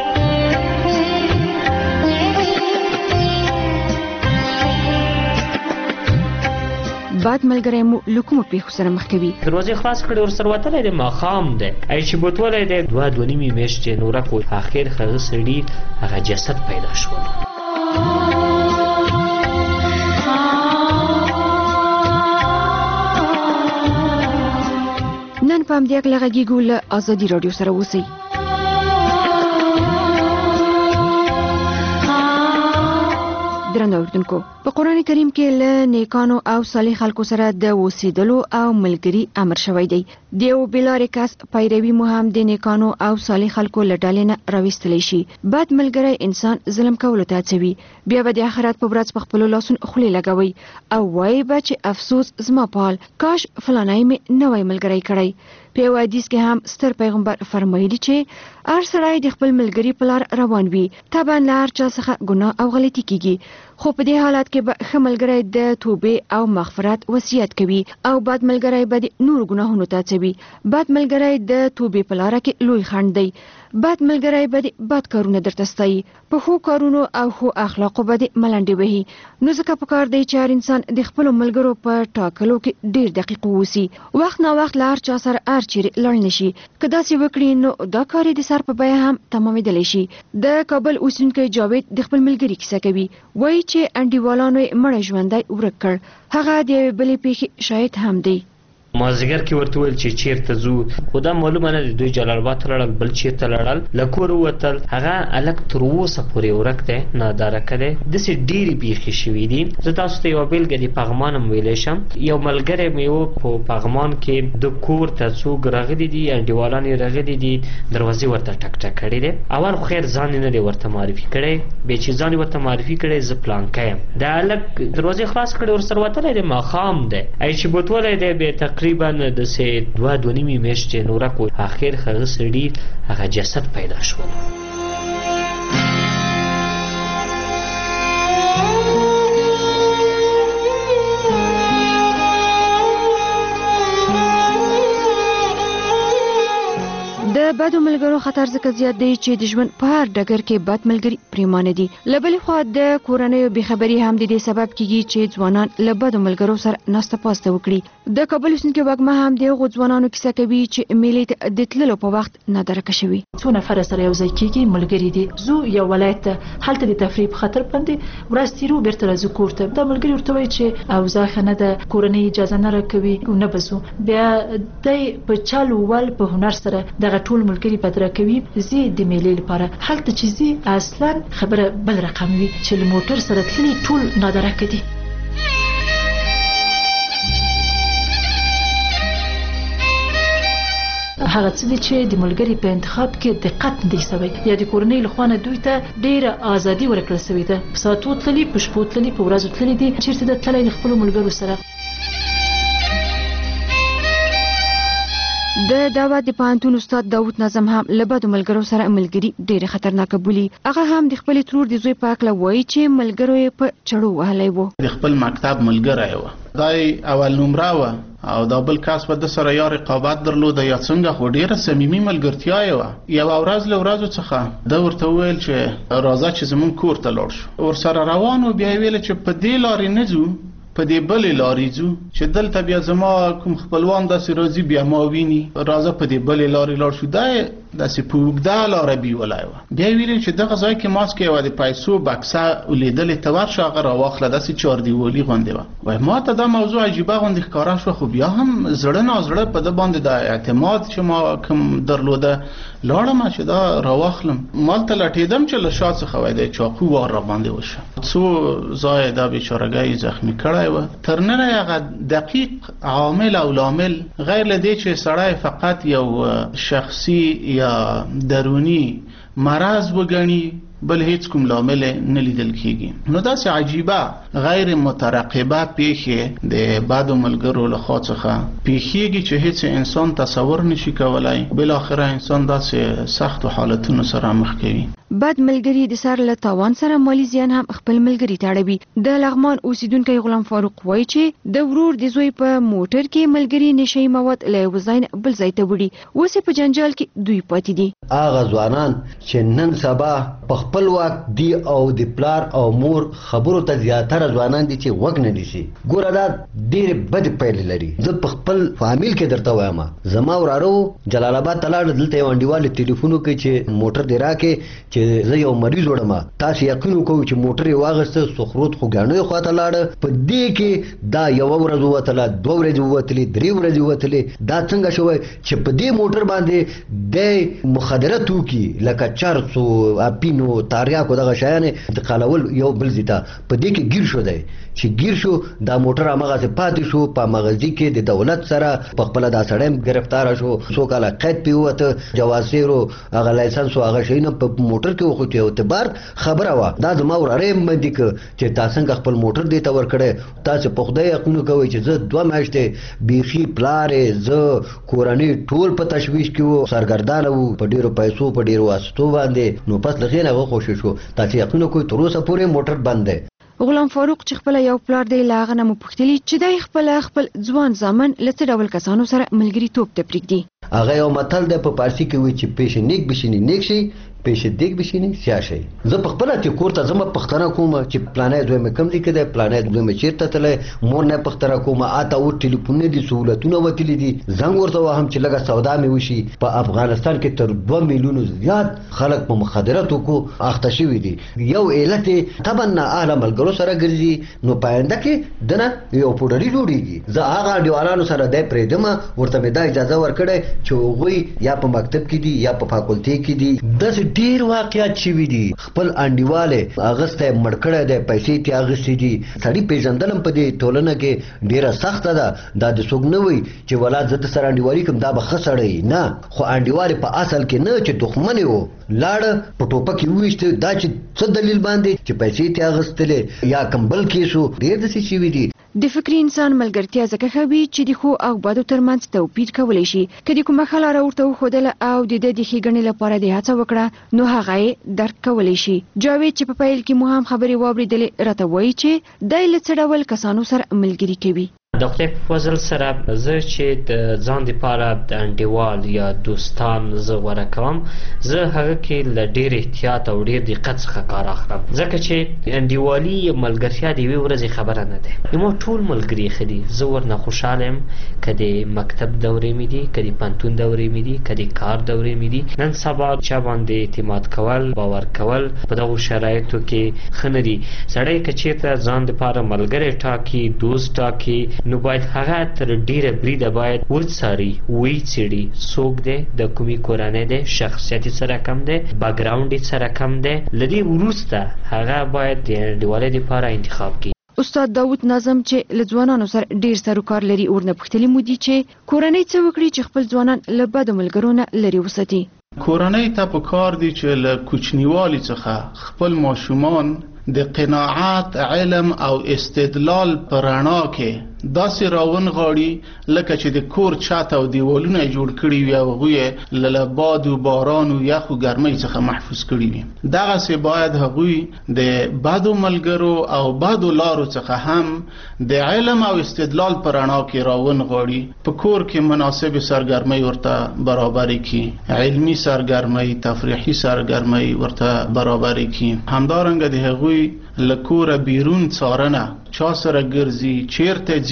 بعد ملګری مو لکومو پیښو سره مخ کوي. دروازې خلاص کړې ورسره وتلی دی ماښام دی، ای چې بوتولی دی دوه دوه نیمې میاشتې نورک و. اخر هغه سړي هغه جسد پیدا شول. نن په همدې هکله غږیږو له ازادي راډیو سره اوسئ. درنو اوریدونکو، په قرآن کریم کې له نیکانو او صالح خلکو سره د اوسېدلو او ملګري امر شوی دی. د یو بېلارې کس پیروي مو هم د نیکانو او صالح خلکو له ډلې نه راویستلی شي. بد ملګری انسان ظلم کولو ته هڅوي، بیا به د آخرت په ورځ په خپلو لاسونو خولې لګوئ او وایي به چې افسوس زما په حال، کاش فلانی مې نه وای ملګری کړی. په یو حدیث کې هم ستر پیغمبر فرمایلی چې هر سړی د خپل ملګري په لار روان وي، طبعا له هر چا څخه ګناه او غلطي کیږي، خو په دې حالت کې به ښه ملګری د توبې او مغفرت وصیت کوي او بد ملګری به د نورو ګناهونو ته هڅوي. بد ملګری د توبې په لاره کې لوی خنډ دی. بد ملګری به د بد کارونه درته ستایي، په ښو کارونو او ښو اخلاقو به د ملنډې وهي. نو ځکه پکار دی چې هر انسان د خپلو ملګرو په ټاکلو کې ډېر دقیق واوسي. وخت نا وخت له هر چا سره هر چیرې لاړ نه شي. که داسې وکړي نو دا کار یې د سر په بیه هم تمامېدلی شي. د کابل اوسېدونکی جاوید د خپل ملګري کیسه کوي، وایي چې انډیوالانو یې مړی ژوندی ورک کړ. هغه د یوې بلې پیښې شاهد هم دی. مازدیګر کې ورته ویل چې چیرته ځو، خو دا معلومه نه دی دوی جلال آباد ته لاړل، بل چیرته لاړل، له کوره ووتل. هغه هلک تر اوسه پورې ورک دی، نادارکه دی. داسې ډېرې پیښې شوي دي. زه تاسو ته یوه بېلګه د پغمان هم ویلی شم. یو ملګری مې و په پغمان کې، د کور ته څوک راغلي دي، انډیوالان یې راغلي دي، دروازې ورته ټک ټک کړې دی. اول خو خیر ځان یې نه دی ورته معرفي کړی، بیا چې ځان یې ورته معرفي کړی زه پلانکی یم. دا هلک دروازې خلاص کړې ورسره وتلی دی ماښام دی، ای چې بوتولی دی بیا تقریبا داسې دوه دوه نیمې میاشتې نورک و. اخر هغه سړي هغه جسد پیدا شول. د بدو ملګرو خطر ځکه زیات دی چې د ژوند په هر ډګر کې بد ملګري پریمانه دي. له بلې خوا د کورنیو بېخبري هم د دې سبب کیږي چې ځوانان له بدو ملګرو سره ناسته پاسته وکړي. د کابل اوسېدونکي وږمه هم د هغو ځوانانو کیسه کوي چې میلې ته د تللو په وخت نادرکه شوي. څو نفره سره یو ځای کېږي، ملګري دي، ځو یو ولایت ته، هلته د تفریح په خاطر باندې ورځ تېرو بېرته راځو کور ته. دا ملګري ورته وایي چې اوضاع ښه نه ده، کورنۍ اجازه نه راکوي، نه به ځو. بیا دی په چل ول په هنر سره دغه ټول ملګري بدرګه کوي، زی د میلې لپاره. هلته چې زی اصلا خبره بل رقم وي چې له موټر سره تللي ټول نادرکه دي. هغه څه دي چې د ملګري په انتخاب کې دقت نه دی شوی، یا د کورنۍ له خوا نه دوی ته ډېره ازادي ورکړل شوې ده. په ساعتو تللي، په شپو تللي، په ورځو تللي دي، چېرته ده تللی د خپلو ملګرو سره. د دعوت د پوهنتون استاد داود نظم هم له بدو ملګرو سره ملګري ډېرې خطرناکه بولي. هغه هم د خپلې ترور د زوی په هکله وایي چې ملګرو یې په چړو وهلی و. د خپل مکتب ملګری و، دا اول نمره وه او دا بل کس به د سره یا رقابت درلوده یا څنګه، خو ډېره صمیمي ملګرتیا یې وه. یوه ورځ له ورځو څخه ده ورته وویل چې راځه چې زموږ کور ته لاړ شو. ورسره روان و، بیا یې ویل چې په دې لارې نه ځو، په دې بلې لارې ځو چې دلته بیا زما کوم خپلوان داسې راځي بیا ما ویني، راځه په دې بلې لارې لاړ شو. دا داسې په اوږده لاره بیولی وه. بیا یې ویلې چې دغه ځای کې ماسک یوه د پیسو بکسه ولیدلې ته ورشه هغه راواخله، داسې چاردیوالي غوندې وه. وایي ما ته دا موضوع عجیبه غوندې ښکاره شوه، خو بیا هم زړه نازړه په ده باندې د اعتماد چې ما کوم درلوده لاړم چې دا راواخلم. مالته لټېدم چې له شا څخه وایي د چاقو وار را باندې وشه. څو ځایه دا بیچارهګۍ زخمي کړی وه. تر ننه هغه دقیق عامل او لامل غیر له دې چې سړی فقط یو شخصي یا درونی مرض وګڼي بل هیڅ کوم لامل نه لیدل کیږي. نو داسې عجیبه غیر مترقبه پیښې د بدو ملګرو له خوا څخه پیښیږي چې هیڅ انسان تصور نشي کولای. بالاخره انسان داسې سختو حالتونو سره مخ کوي. بد ملګری د سر له تاوان سره مالی زیان هم خپل ملګری تاړوي. د لغمان اوسیدونکی غلام فاروق وایي چې د ورور د زوی په موټر کې ملګری نشي مواد له یو ځای نه بل ځای ته وړي، اوس په جنجال کې دوی پاتې دي. هغه ځوانان چې نن سبا په خپل واک دی او د پلار او مور خبرو ته زیاتره ځوانان دي چې وګ نه نیسي. ګوره دا ډېرې بدې پایلې لري. زه په خپل فامیل کې درته وایم، زما وراره جلال آباد ته لاړ، دلته یو انډیوال ټلیفون وکړ چې موټر دې راکې چې زه یو مریض وړم. تاسو یقین وکړئ چې موټر یې واغسته، سخروت خوږیاڼیو خواته لاړه. په دې کې دا یوه ورځ ووتله، دوه ورځې ووتلې، درې ورځې ووتلې. دا څنګه شوی چې په دې موټر باندې د مخدره توکي لکه چرس او اپینو تاریاکو دغه شیان انتقالول یو بل ځای ته. په دې کې ګیر شو دی چې ګیر شو دا موټر هماغسې پاتې شو په مغزي کې د دولت سره. په خپله دا سړی هم ګرفتاره شو، څو کاله قید پې ووته، جواسیرو هغه لایسنس او هغه شیونه په موټر کې وخوتې. اعتبار خبره وه. دا زما وراره یې بندي کړ چې تا څنګه خپل موټر دې ته ورکړی. تاسې په خدای یقین کوئ چې زه دوه میاشتې بیخي پلار یې زه کورنۍ ټول په تشویش کې وو، سرګردانه وو په ډېرو پیسو په ډېرو واسطو باندې. نو پس له هغې نه هغه خوشې شو. تاسې یقین کوئ تر اوسه پورې موټر بند دی. غلام فاروق چې خپل یو پلار دی له هغه نه مو پوښتلي چې دی خپل خپل ځوان زامن له څه ډول کسانو سره ملګریتوب ته پرېږدي. هغه یو متل دی په پارسي کې وایي چې پیش نیک بشینی نیک شي، پیش دیګ بشینی سیاه شي. زه په خپله چې کور ته ځم پښتنه کوم چې پلانی دوی مې کوم ځای کې دی، پلانی دوی مې چېرته تللی، مور نه پښتنه کوم. اته اوس ټلیفونونه دي، سهولتونه وتلي دي. زنګ ورته وهم چې لږه سودا مې وشي. په افغانستان کې تر دوه میلیونو زیات خلک په مخدره توکو اخته شوي دي. یو علت یې طبعا نااهله ملګرو سره ګرځي. نو په آینده کې دنه یو پوډري جوړېږي. زه هغه انډیوالانو سره دی پرېږدم، ورته مې دا اجازه ورکړی چې هغوی یا په مکتب کې دي یا په فاکولټي کې دي. داسې ډېر واقعات شوي دي. خپل انډیواله اغسته مړ کړی دی، پیسې ترې اخیستې دي. سړي پېژندل هم په دې ټولنه کې ډېره سخته ده. دا د څوک نه وایي چې ولا زه د سره انډیوالي کوم دا به ښه سړی نه، خو انډیوالې په اصل کې نه چې دښمن و لاړه په ټوپک یې وویشته. دا چې څه دلیل باندې چې پیسې ترې اخیستلې یا کوم بل کیس و، ډېر داسې شوي دي. د فکري انسان ملګرتیا ځکه ښه وي چې د ښو او بدو ترمنځ توپیر کولی شي. که د کومه ښه لاره ورته وښودله او د ده د ښېګڼې لپاره دې هڅه وکړه نو هغه یې درک کولی شي. جاوید چې په پیل کې مو هم خبرې واورېدلې راته وایي چې دی له څه ډول کسانو سره ملګري کوي. د خدای په فضل سره زه چې د ځان دپاره د انډیوال یا دوستان زه غوره کوم، زه هغه کې له ډېر احتیاط او ډېر دقت څخه کار اخلم، ځکه چې انډیوالي یا ملګرتیا د یوې ورځې خبره نه ده. زما ټول ملګري ښه دي، زه ورنه خوشحاله یم. که د مکتب دورې مې دي، که د پوهنتون دورې مې دي، که د کار دورې مې دي. نن سبا چا باندې اعتماد کول، باور کول په دغو شرایطو کې ښه نه دي. سړی که چېرته ځان دپاره ملګری ټاکي، دوست ټاکي، نو باید هغه تر ډیره بریده باید وڅاري، وی څېړي څوک دی، د کومې کورنۍ دی، شخصیت سره کم دی، بیکګراونډ سره کم دی. له دې وروسته هغه باید د انډیوالۍ دپاره انتخاب کړي. استاد داود ناظم چې له ځوانانو سره ډیر سروکار لري ورنه پوښتلي مو دي چې کورنۍ څه وکړي چې خپل ځوانان له بدو ملګرو نه لرې وساتي. کورنۍ ته پکار دي چې له کوچنیوالي څخه خپل ماشومان د قناعت، علم او استدلال په رڼا کې داسې راونغاړي لکه چې د کور چت او دیوالونه جوړ کړي وي او هغوی له باد و باران و یخ و ګرمۍ څخه محفوظ کړي وي. دغسې باید هغوی د بدو ملګرو او بدو لارو څخه هم د علم او استدلال په رڼا کې راونغاړي. په کور کې مناسب سرګرمۍ ورته برابرې کړي، علمي سرګرمۍ، تفریحي سرګرمۍ ورته برابرې کړي. همدارنګه د هغوی له کوره بیرون څارنه، چا سره ګرځي، چیرته ځي،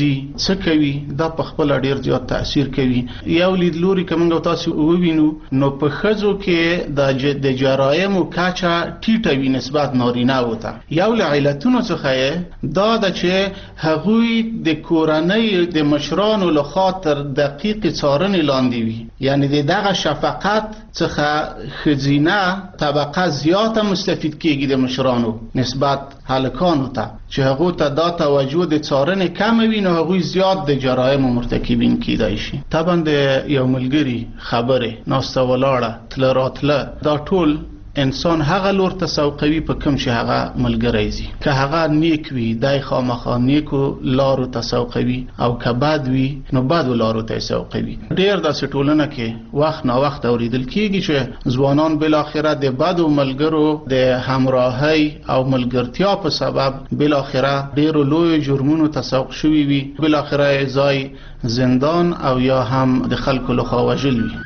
زی څه کوي دا په خپل ډیر زیات تاثیر کوي. یو لیدلوري کومه تاسو ووینو نو په خزو کې د د جرایم او کاچا ټیټه وی نسبت نارینه وته. یو له علتونو څخه دا د چې هغوی د کورنۍ د مشرانو له خاطر دقیق څارنې لاندې وي، یعنی د دغه شفقت څخه خزینه طبقه زیاته مستفید کیږي د مشرانو نسبت هلکانو ته، چې هغه ته دا توجه د څارنې کم وي نو هغه زیات د جرایم مرتکبین کیدای شي. طبعا د یو ملګری خبره ناسته ولاړه تل راتله دا ټول انسان هغه لور ته سوقوي په کوم شي هغه ملګری زی، که هغه نیک وي دای خامخا نیکو لارو ته سوقوي او که بد وي نو بد لارو ته سوقوي. ډیر د ټولنه کې وخت نا وخت اوریدل کیږي چې ځوانان بل اخره د بد ملګرو د همراهي او ملګرتیا په سبب بل اخره ډیر لوی جرمونو ته سوق شوي وي، بل اخره ځای زندان او یا هم د خلکو لخوا وژل وي.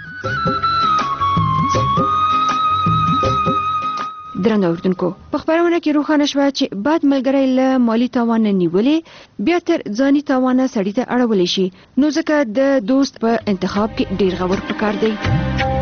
درنو اوریدونکو په خبرونه کې روښانه شوه چې بد ملګری له مالی تاوان نه نیولې بیا تر ځاني تاوانه سړی ته اړولی شي، نو ځکه د دوست په انتخاب کې ډیر غور پکار دی.